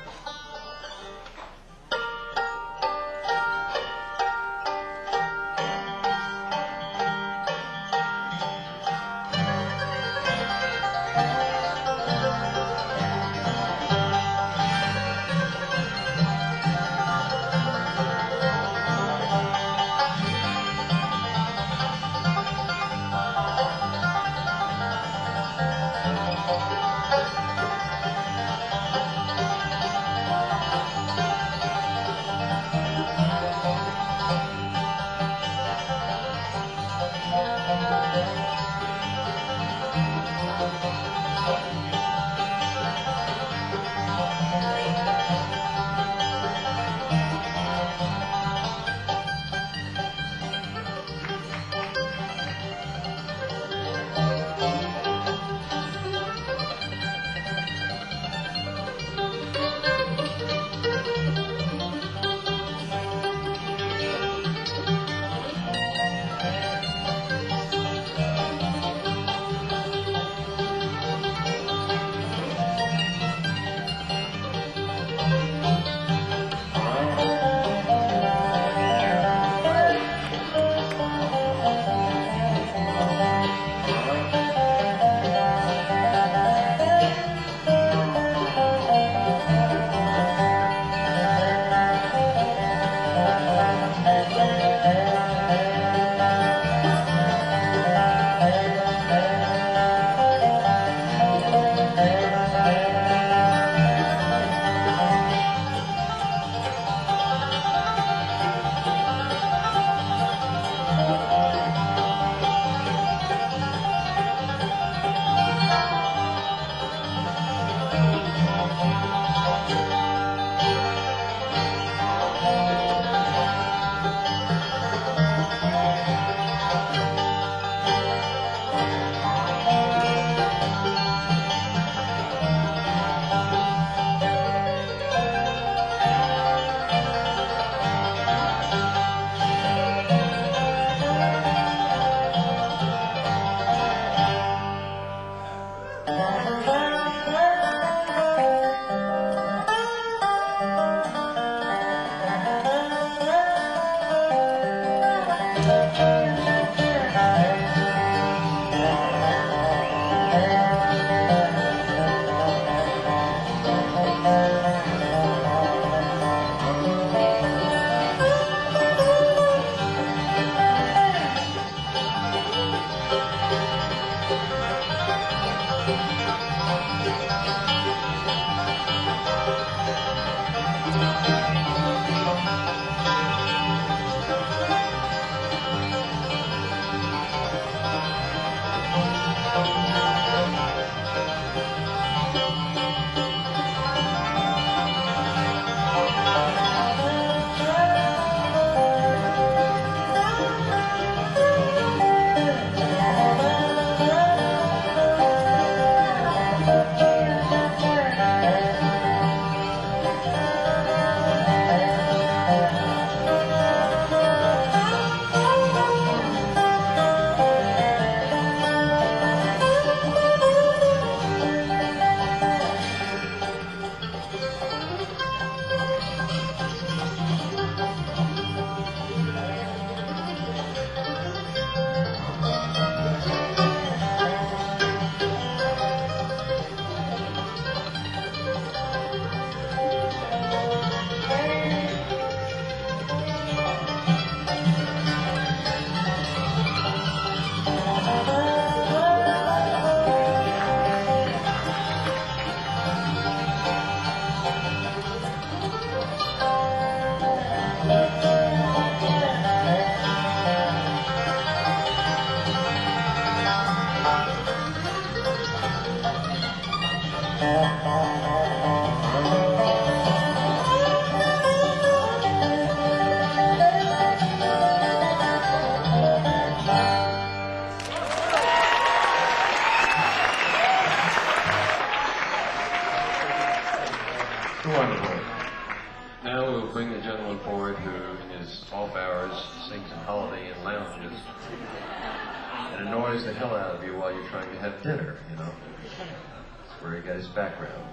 Now we'll bring the gentleman forward who, in his off hours, sings in Holiday Inn lounges and annoys the hell out of you while you're trying to have dinner, you know. That's where he got his background.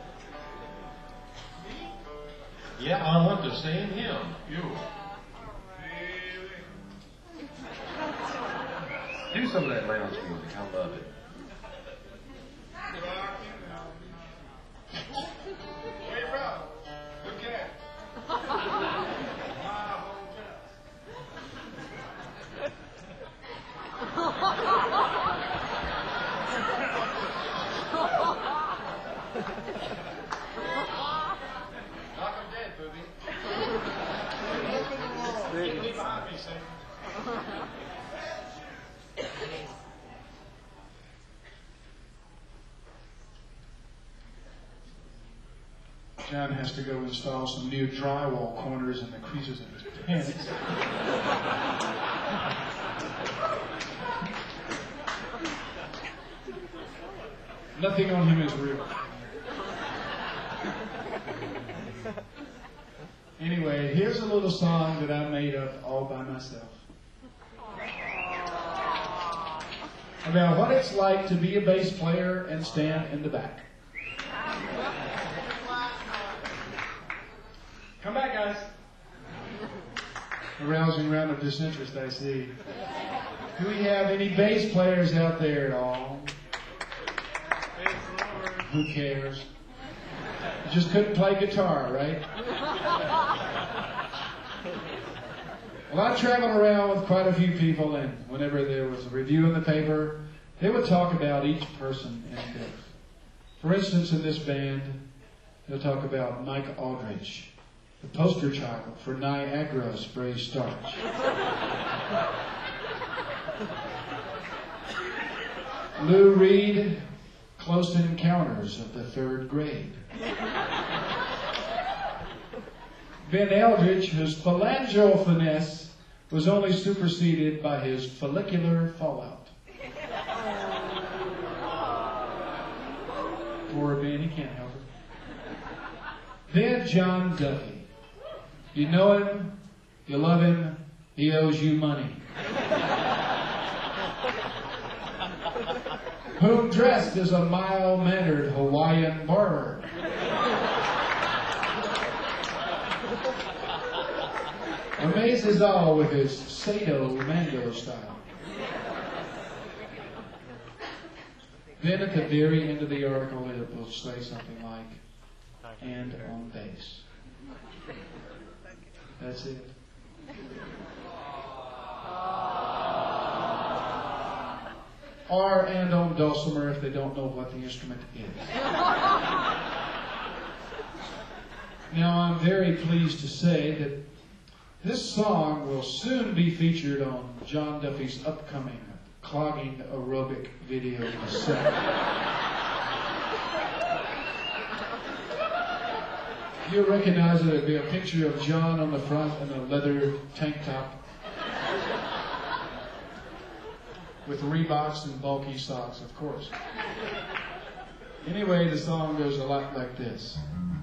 Yeah, I want the same hymn. You. Do some of that lounge music. I love it. Hey, bro. Good cat. Knock him dead, booby. Leave behind me, Satan. John has to go install some new drywall corners in the creases of his pants. Nothing on him is real. Anyway, here's a little song that I made up all by myself. About what it's like to be a bass player and stand in the back. Come back, guys. A rousing round of disinterest, I see. Do we have any bass players out there at all? Who cares? You just couldn't play guitar, right? Well, I traveled around with quite a few people, and whenever there was a review in the paper, they would talk about each person in depth. For instance, in this band, they'll talk about Mike Aldrich, the poster child for Niagara spray starch. Lou Reed, close encounters of the third grade. Ben Eldridge, whose phalangeal finesse was only superseded by his follicular fallout. Poor Ben, he can't help it. Then John Duffy. You know him, you love him, he owes you money. Whom dressed as a mild-mannered Hawaiian barber. Amazes all with his Sado Mando style. Then at the very end of the article it will say something like, and on bass. That's it. Or and on dulcimer if they don't know what the instrument is. Now I'm very pleased to say that this song will soon be featured on John Duffy's upcoming clogging aerobic video cassette. You'll recognize it. It'll be a picture of John on the front in a leather tank top with Reeboks and bulky socks, of course. Anyway, the song goes a lot like this.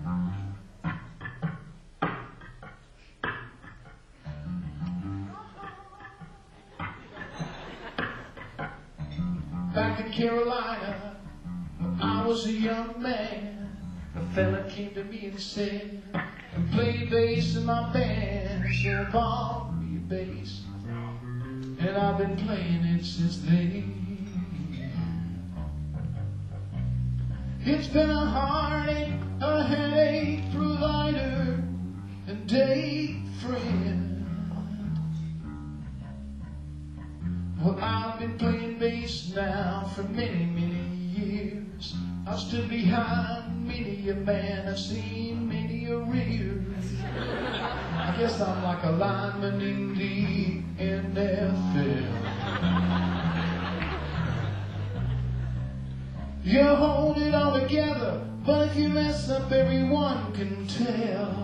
Back in Carolina, when I was a young man, a fella came to me and said, "I play bass in my band, so borrow me a bass." And I've been playing it since then. It's been a heartache, a headache, provider, and day friend. Well, I've been playing bass now for many, many years. I've stood behind many a man, I've seen many a rear. I guess I'm like a lineman in the NFL. You hold it all together, but if you mess up, everyone can tell.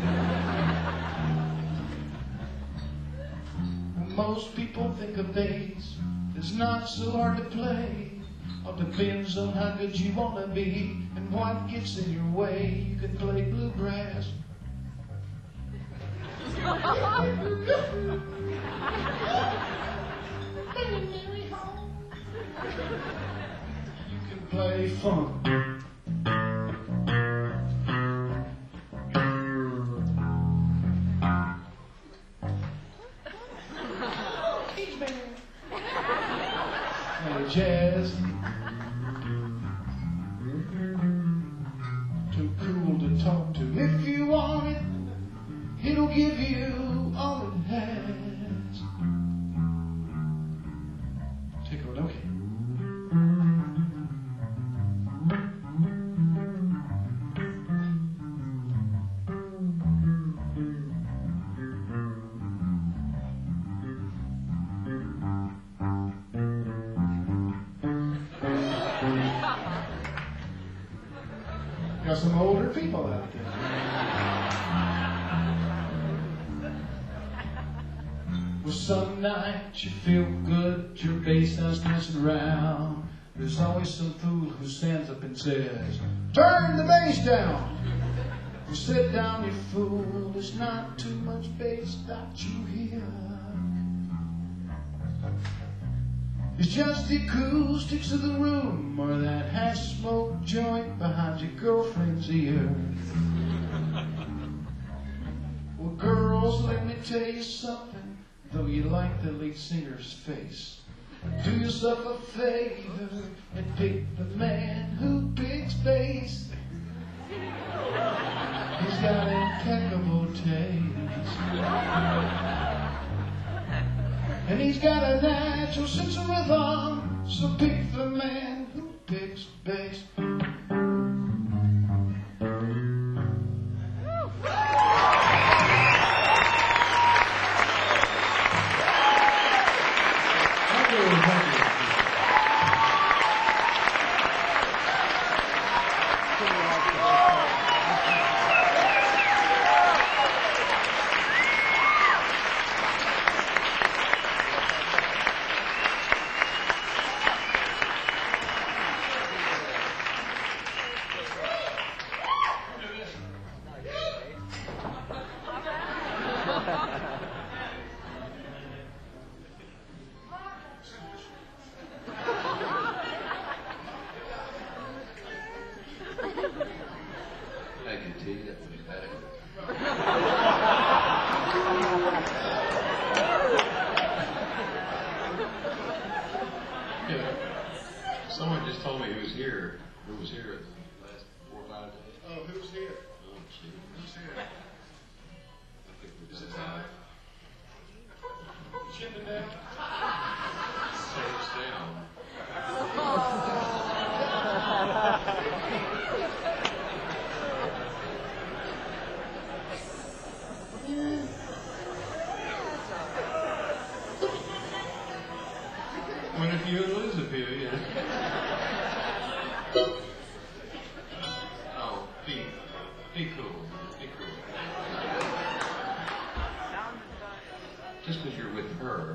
Most people think a bass is not so hard to play. All depends on how good you want to be and what gets in your way. You can play bluegrass, You can play fun. Play jazz. Too cool to talk to. If you want it, it'll give you all it has. Take a look. Got some older people out there. Well, some nights you feel good, your bass starts dancing around. There's always some fool who stands up and says, "Turn the bass down." You sit down, you fool, there's not too much bass that you hear. It's just the acoustics of the room or that hash smoke joint behind your girlfriend's ear. Well, girls, let me tell you something. Though you like the lead singer's face, do yourself a favor and pick the man who picks bass. He's got impeccable taste, and he's got a natural sense of rhythm. So pick the man who picks bass. Thank you, T. That was adequate. Yeah. Someone just told me who was here the last 4 or 5 days. Oh, who's here? Oh, gee. Who's here? I think we've Is done it that. time? Chippendale? Saves down. What if you and Elizabeth, yeah? Oh, be cool. Be cool. Just because you're with her.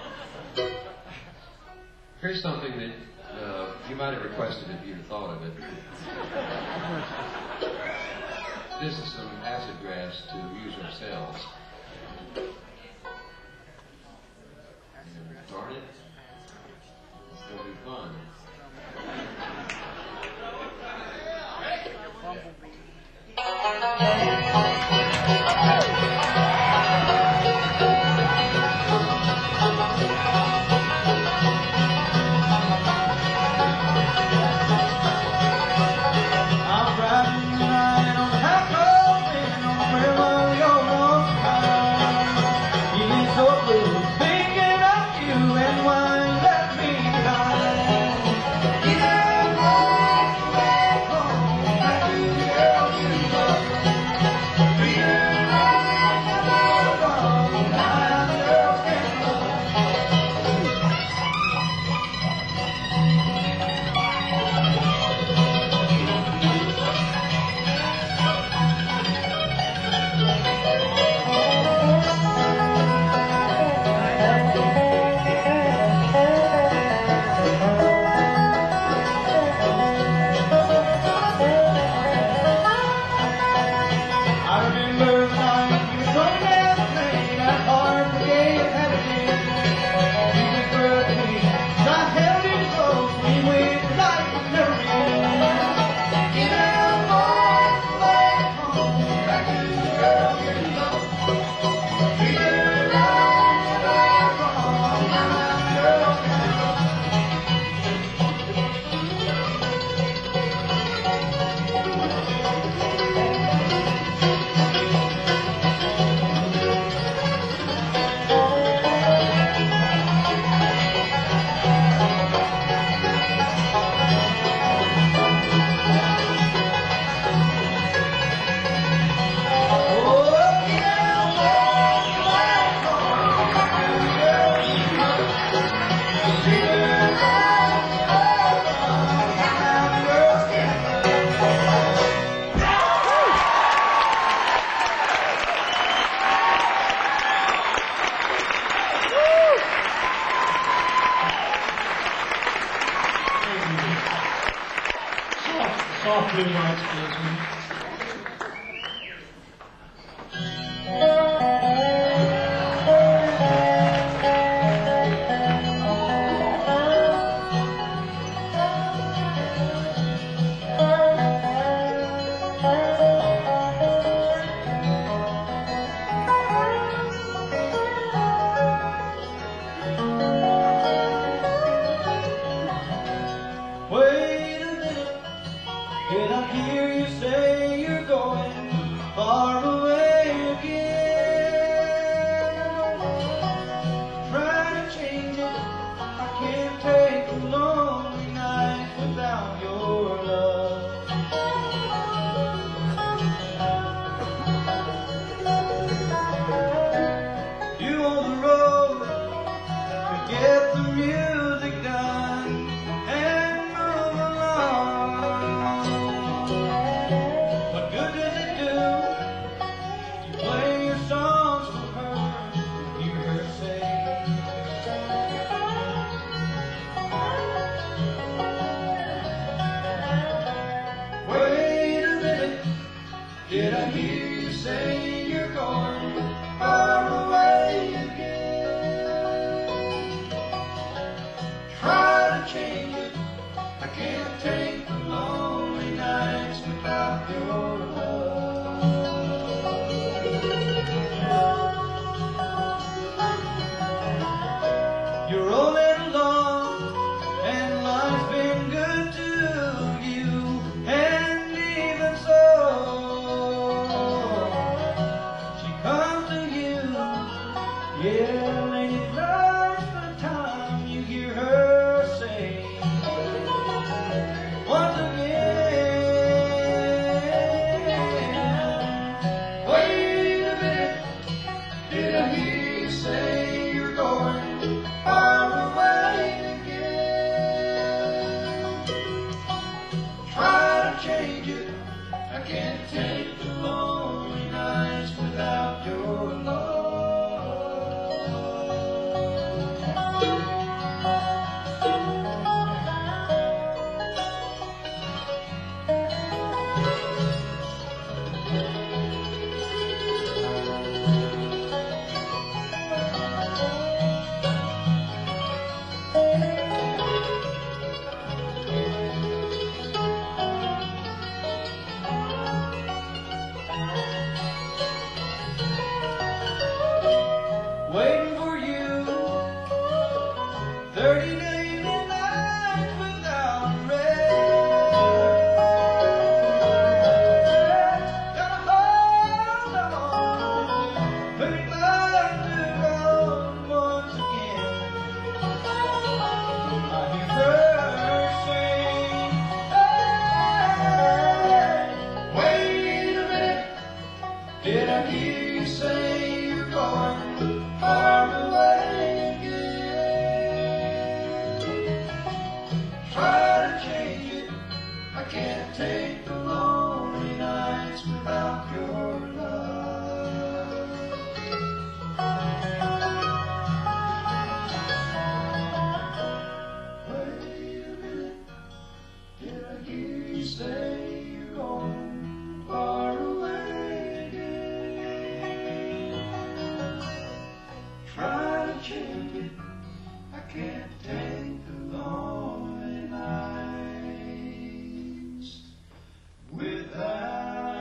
Here's something that you might have requested if you'd thought of it. This is some acid grass to use ourselves. Darn it. It's going to be fun. I'm riding tonight on the high road, on the railroad, Blue Lights Bluesman. Wait a minute, did I hear you say you're going far away again? Try to change it, I can't take a lonely night without your love. You on the road to get the music done and move along. What good does it do to play your songs for her and hear her say, wait a minute, did I hear you say you're going far away again? Try to change it, I can't take the lonely nights without your love. You're rolling along, and life's been good to you, and even so, she comes to you, yeah, lady, life's the time you hear her say, once again, wait a minute, did I hear you say you're going far away again? Try to change it, I can't take the lonely nights without your love. Waiting for you 30 days and nights without rest. Gotta hold on, put it back to road once again. I hear her sing, hey, wait a minute, did I hear you say you're going far away again? Try to change it, I can't take the lonely nights without your love. Wait a minute, did I hear you say you're going far away again? Try to change it, I can't take the lonely nights without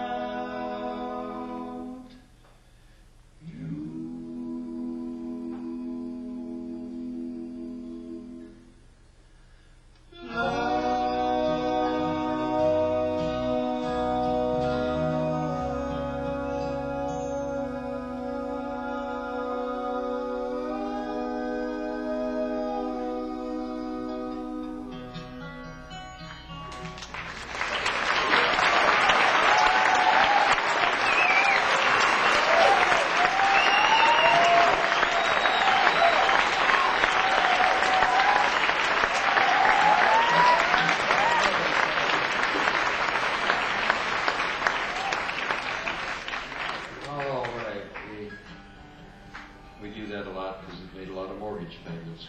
All right, we do that a lot because it made a lot of mortgage payments.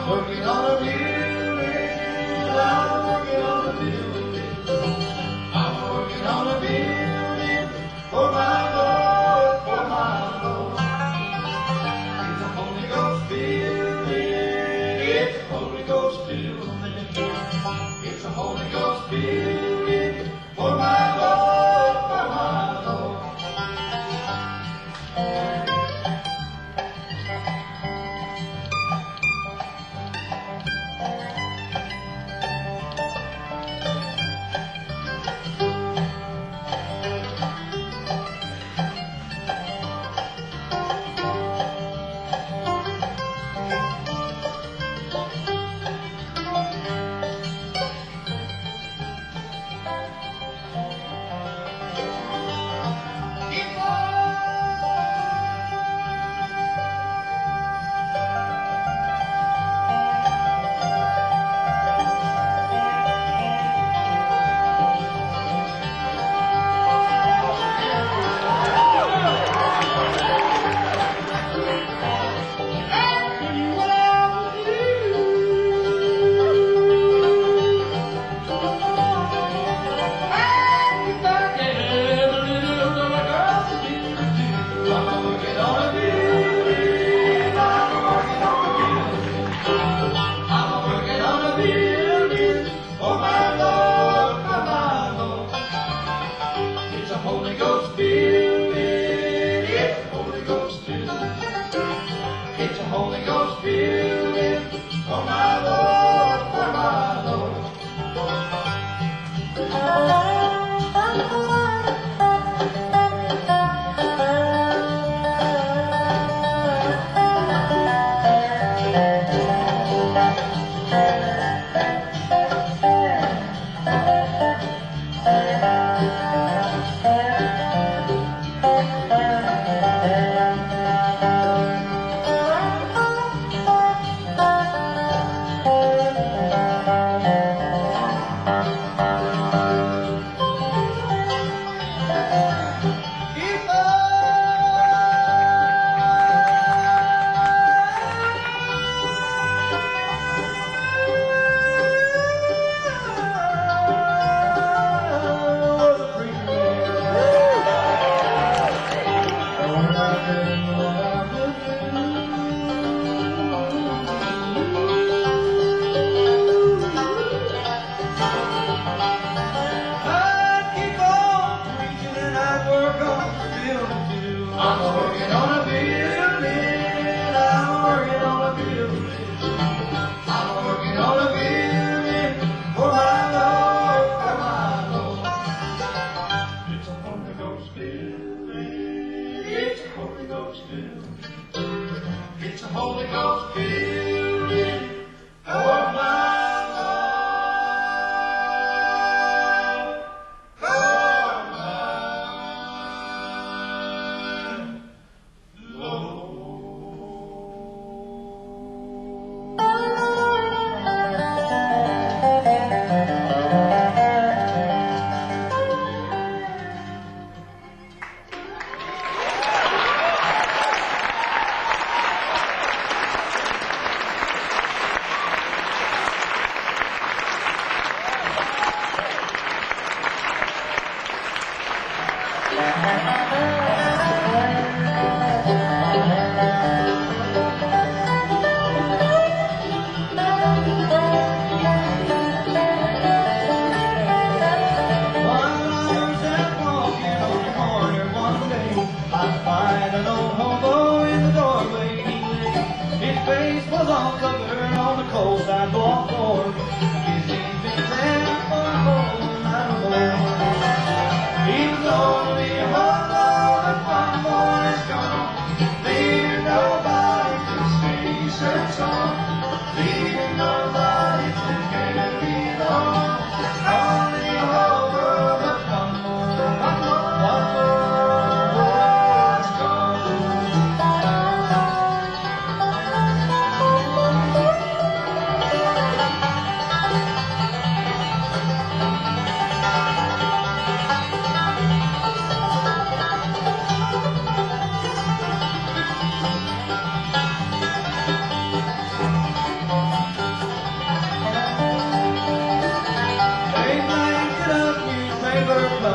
working on a building. I'm working on a building. I'm working on a building for my Lord, for my Lord. It's a Holy Ghost building. It's a Holy Ghost building. It's a Holy Ghost building for my Lord, for my Lord.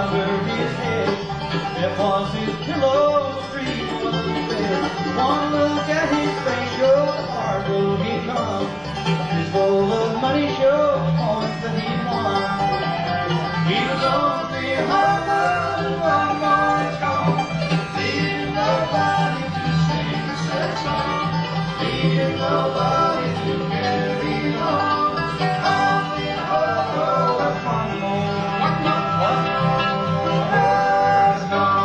under his head. It was his pillow, the street was his bed. One look at his face showed the hard road he'd come. His full of money showed the points that he'd won. He was only a husband and one more is gone. Leaving nobody to sing a sad song. Leaving nobody to carry on. Only a hobo and one more has gone.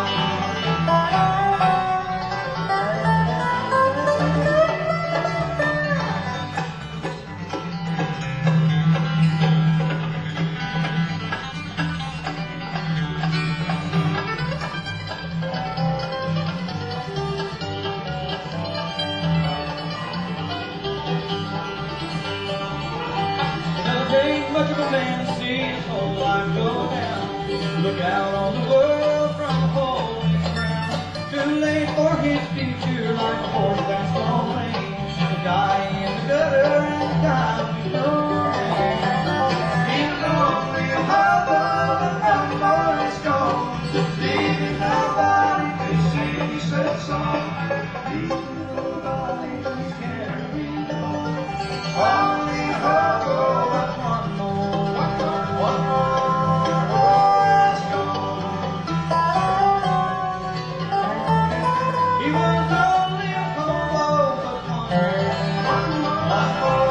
It ain't much of a man to see his whole life go down. Look out on the world from a hole in the ground. Too late for his future, like a horse that's gone lame. To die in the gutter and the time we know. He's only a hobo and one more is gone. Leaving nobody to sing a sad song. Leaving nobody to carry on. Only a hobo and one more has gone. He was only a hobo, but one more has gone.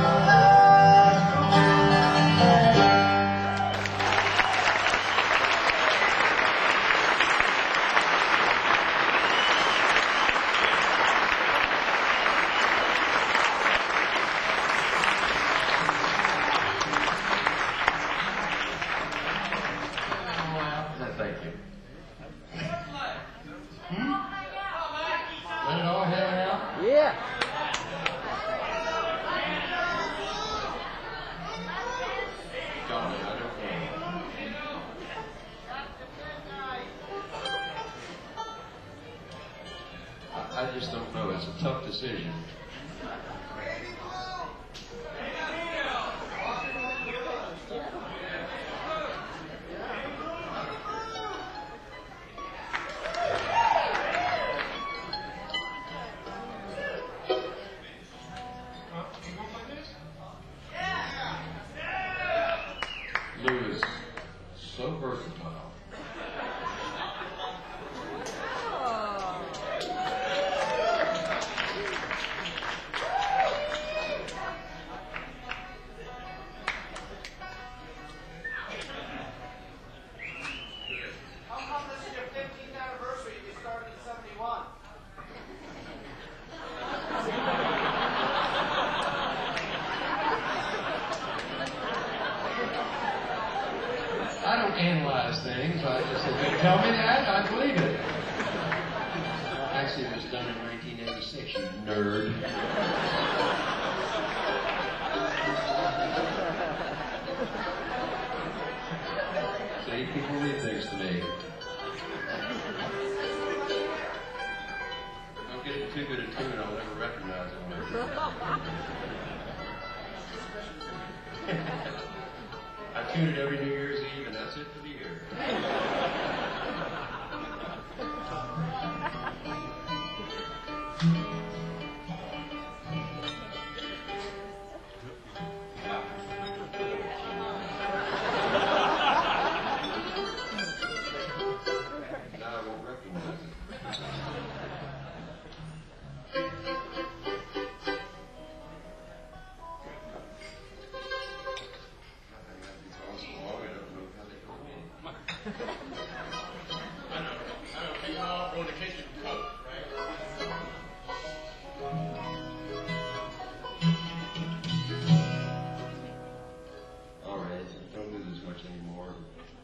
Thank you. Let it all hang out. Golly, I don't know. I just don't know. It's a tough decision. Lou is so versatile. How come this is your 15th anniversary? You started in 71. I don't analyze things. I just, if they tell me that, I believe it. Actually, it was done in 1986, you nerd. See, people read things to me. Don't get it too good a tune, I'll never recognize it when I do it. I tune it every New Year's Eve, and that's it for the year. Now I won't recognize it. All right, don't do this much anymore.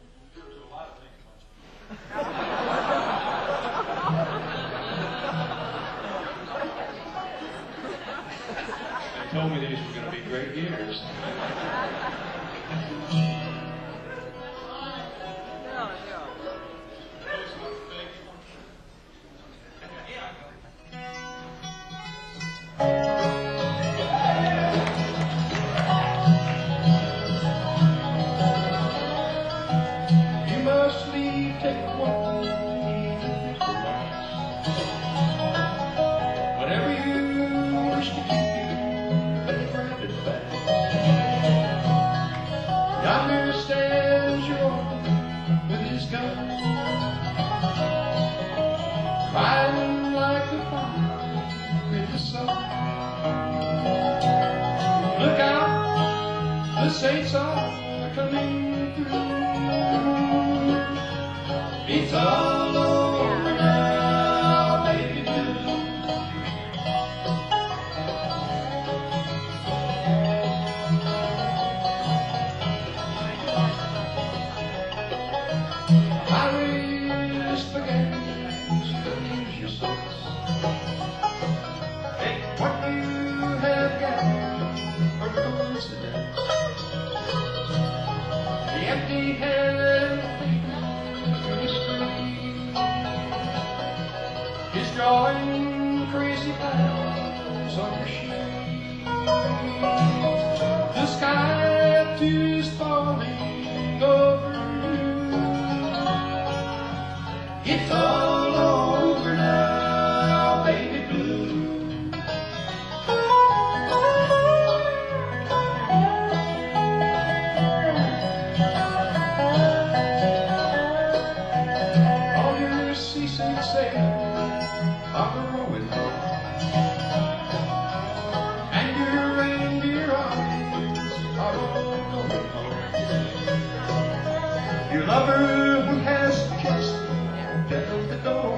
They told me these were going to be great years. You must take one. Whatever you wish to keep, better grab it fast. Yonder stands your uncle with his gun, riding like the fire in the sun. Look out, the saints are coming through. It's all over now, baby blue. Irish spaghetti, lose your socks. Take what you have gathered for coincidence. The empty-handed is drawing crazy lines on your sheet. The sky too is falling over you. It's all over now, baby blue. All your seasick sailors are rowing home, and your reindeer eyes are all going home. Your lover who has kissed you at the door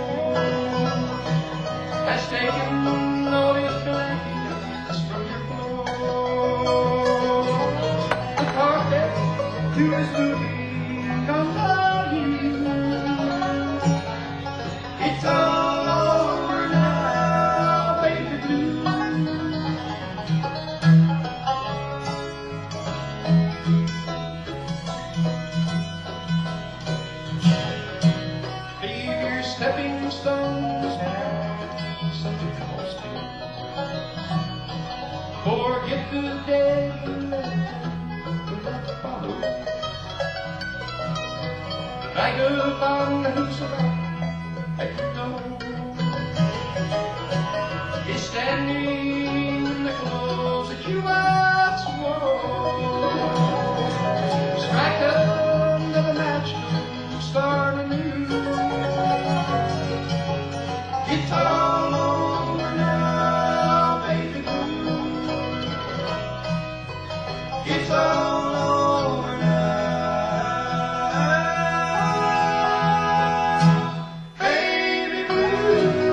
has taken all his blankets from your floor. The carpet to his moving comes on you. It's all over now, baby blue. Leave your stepping stones and something close to. Forget the day you left will not follow. The vagabond who's around at your door is standing in the clothes that you once wore. Strike another match, start anew. It's all over now, baby blue. It's all over now, baby blue.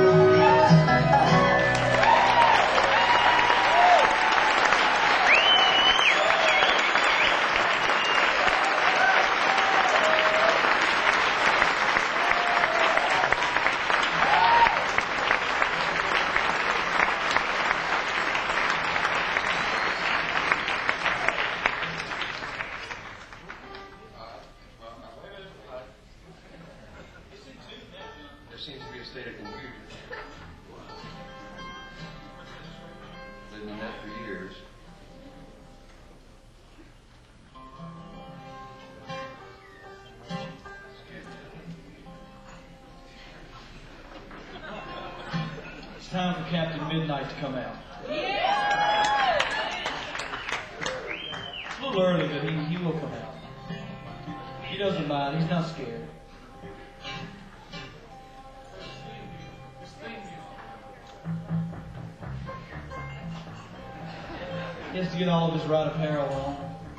There seems to be a state of confusion. Living in that for years. It's time for Captain Midnight to come out. It's a little early, but he will come out. He doesn't mind. He's not scared. He has to get all of his right apparel on.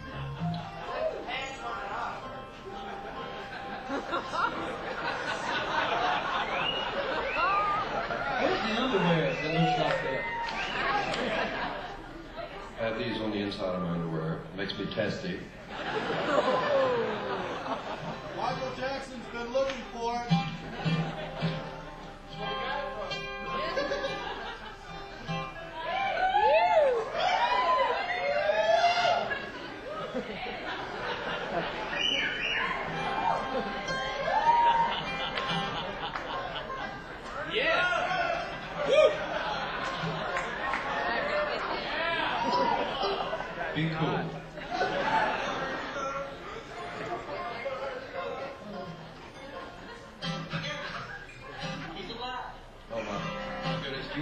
Where's the underwear that looks like that? I have these on the inside of my underwear. It makes me testy. Michael Jackson's been looking for it. Be cool.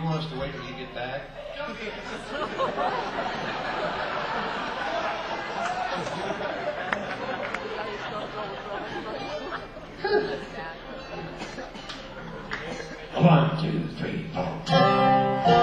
want us to wait till you get back? One, two, three, four.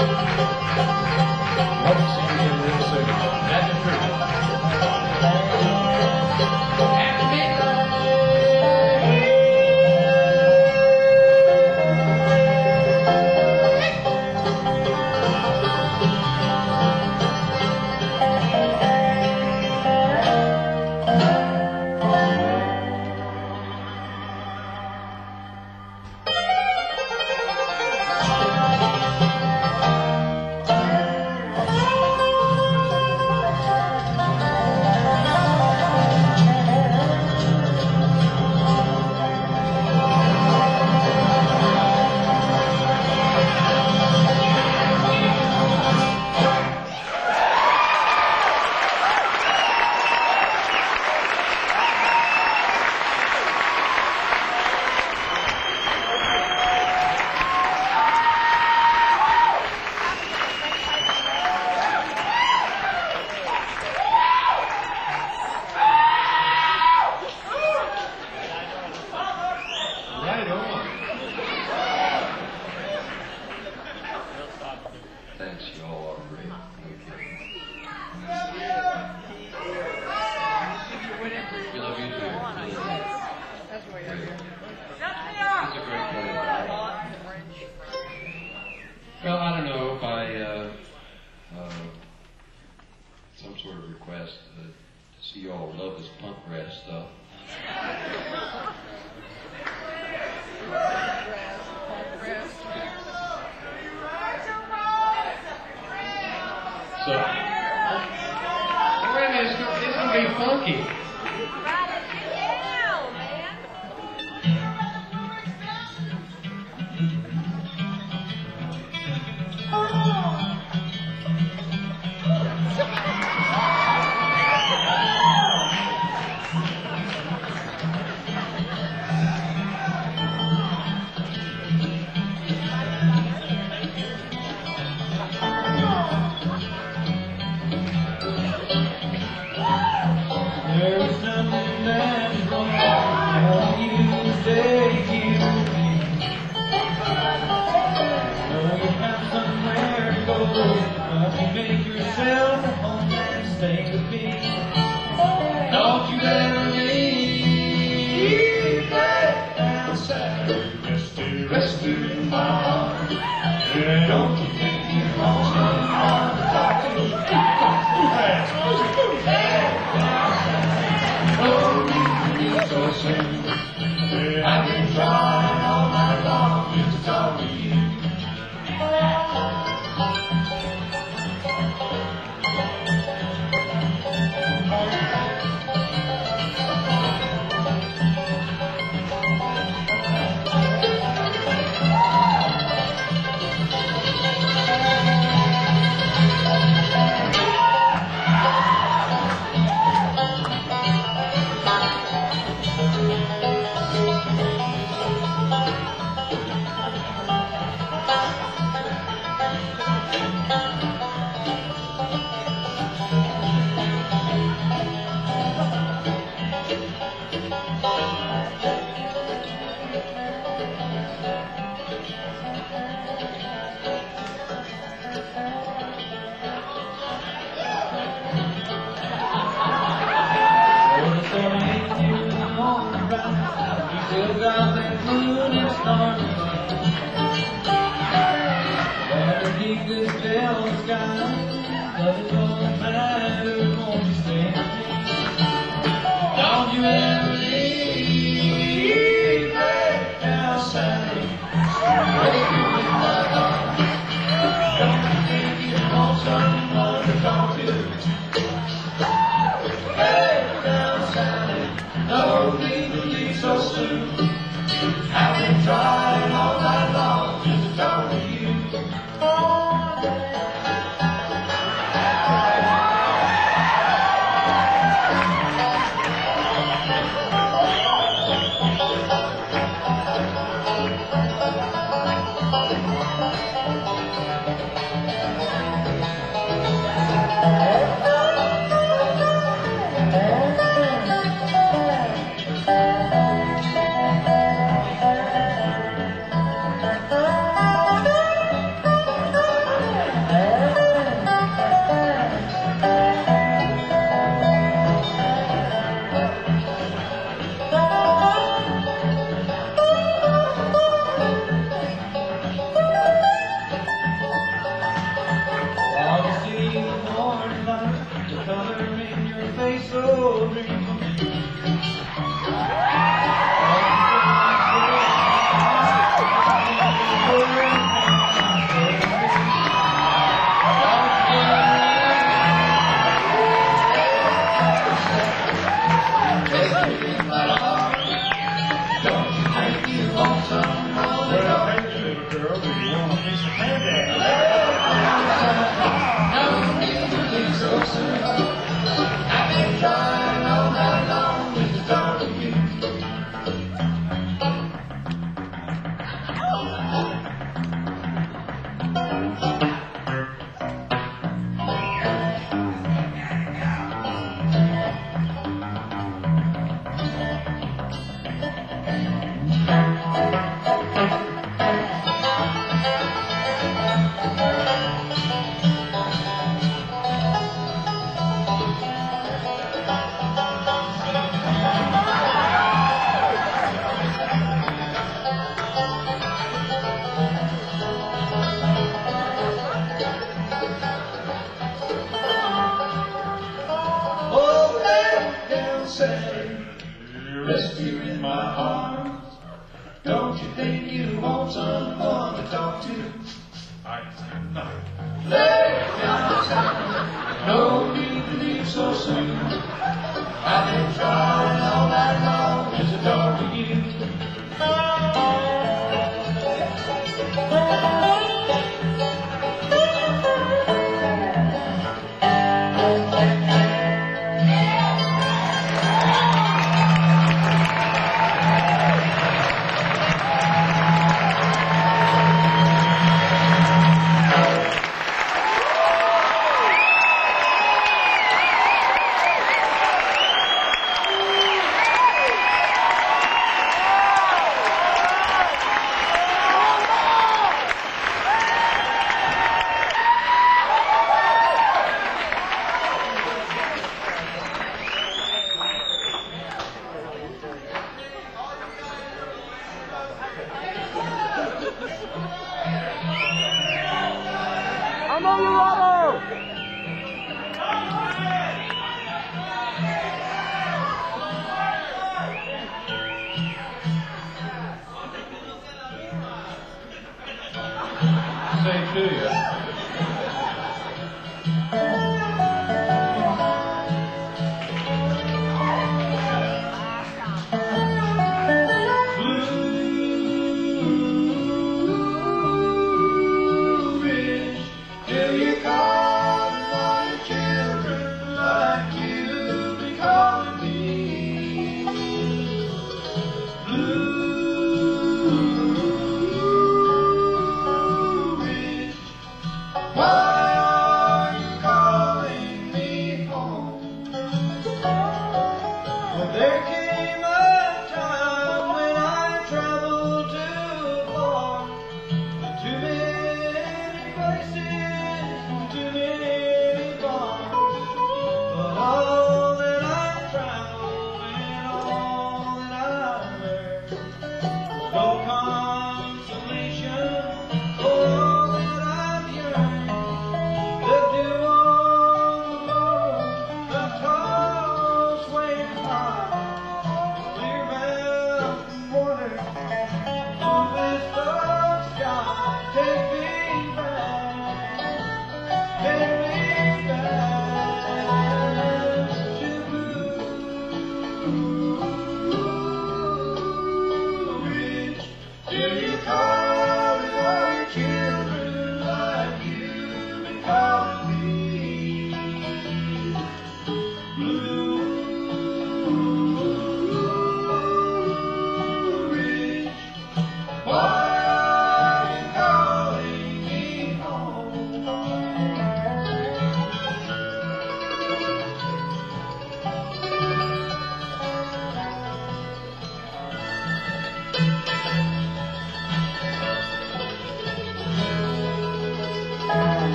Hope to see you again real soon. That's the truth. Right on. Thanks, y'all are great. No kidding. We love you too. Really. It's a great plan. Well, I don't know if I, some sort of request to see y'all love this punk rap stuff. So, wait a minute, it's gonna be funky. There's nothing that's gonna help you stay here with me. Know you have somewhere to go, but you make yourself a home and stay with me. Don't you ever leave that down south. Rest of my heart. Yeah, don't you think you're home someone to talk to? So soon. I've been trying all night long just to talk to you. Still got that moon and stars above. Underneath this veil sky, love is all that matters. Won't you stay with me? Don't you ever leave right outside. Ready to win my heart. Don't you think you want someone to talk to? Hey, outside, don't leave me so soon. I've been trying all night long just to talk to you. rest here in my arms. Don't you think you want someone to talk to? Lay down, no need to leave so soon. I've been trying all night long just to talk to you. Say to you. Why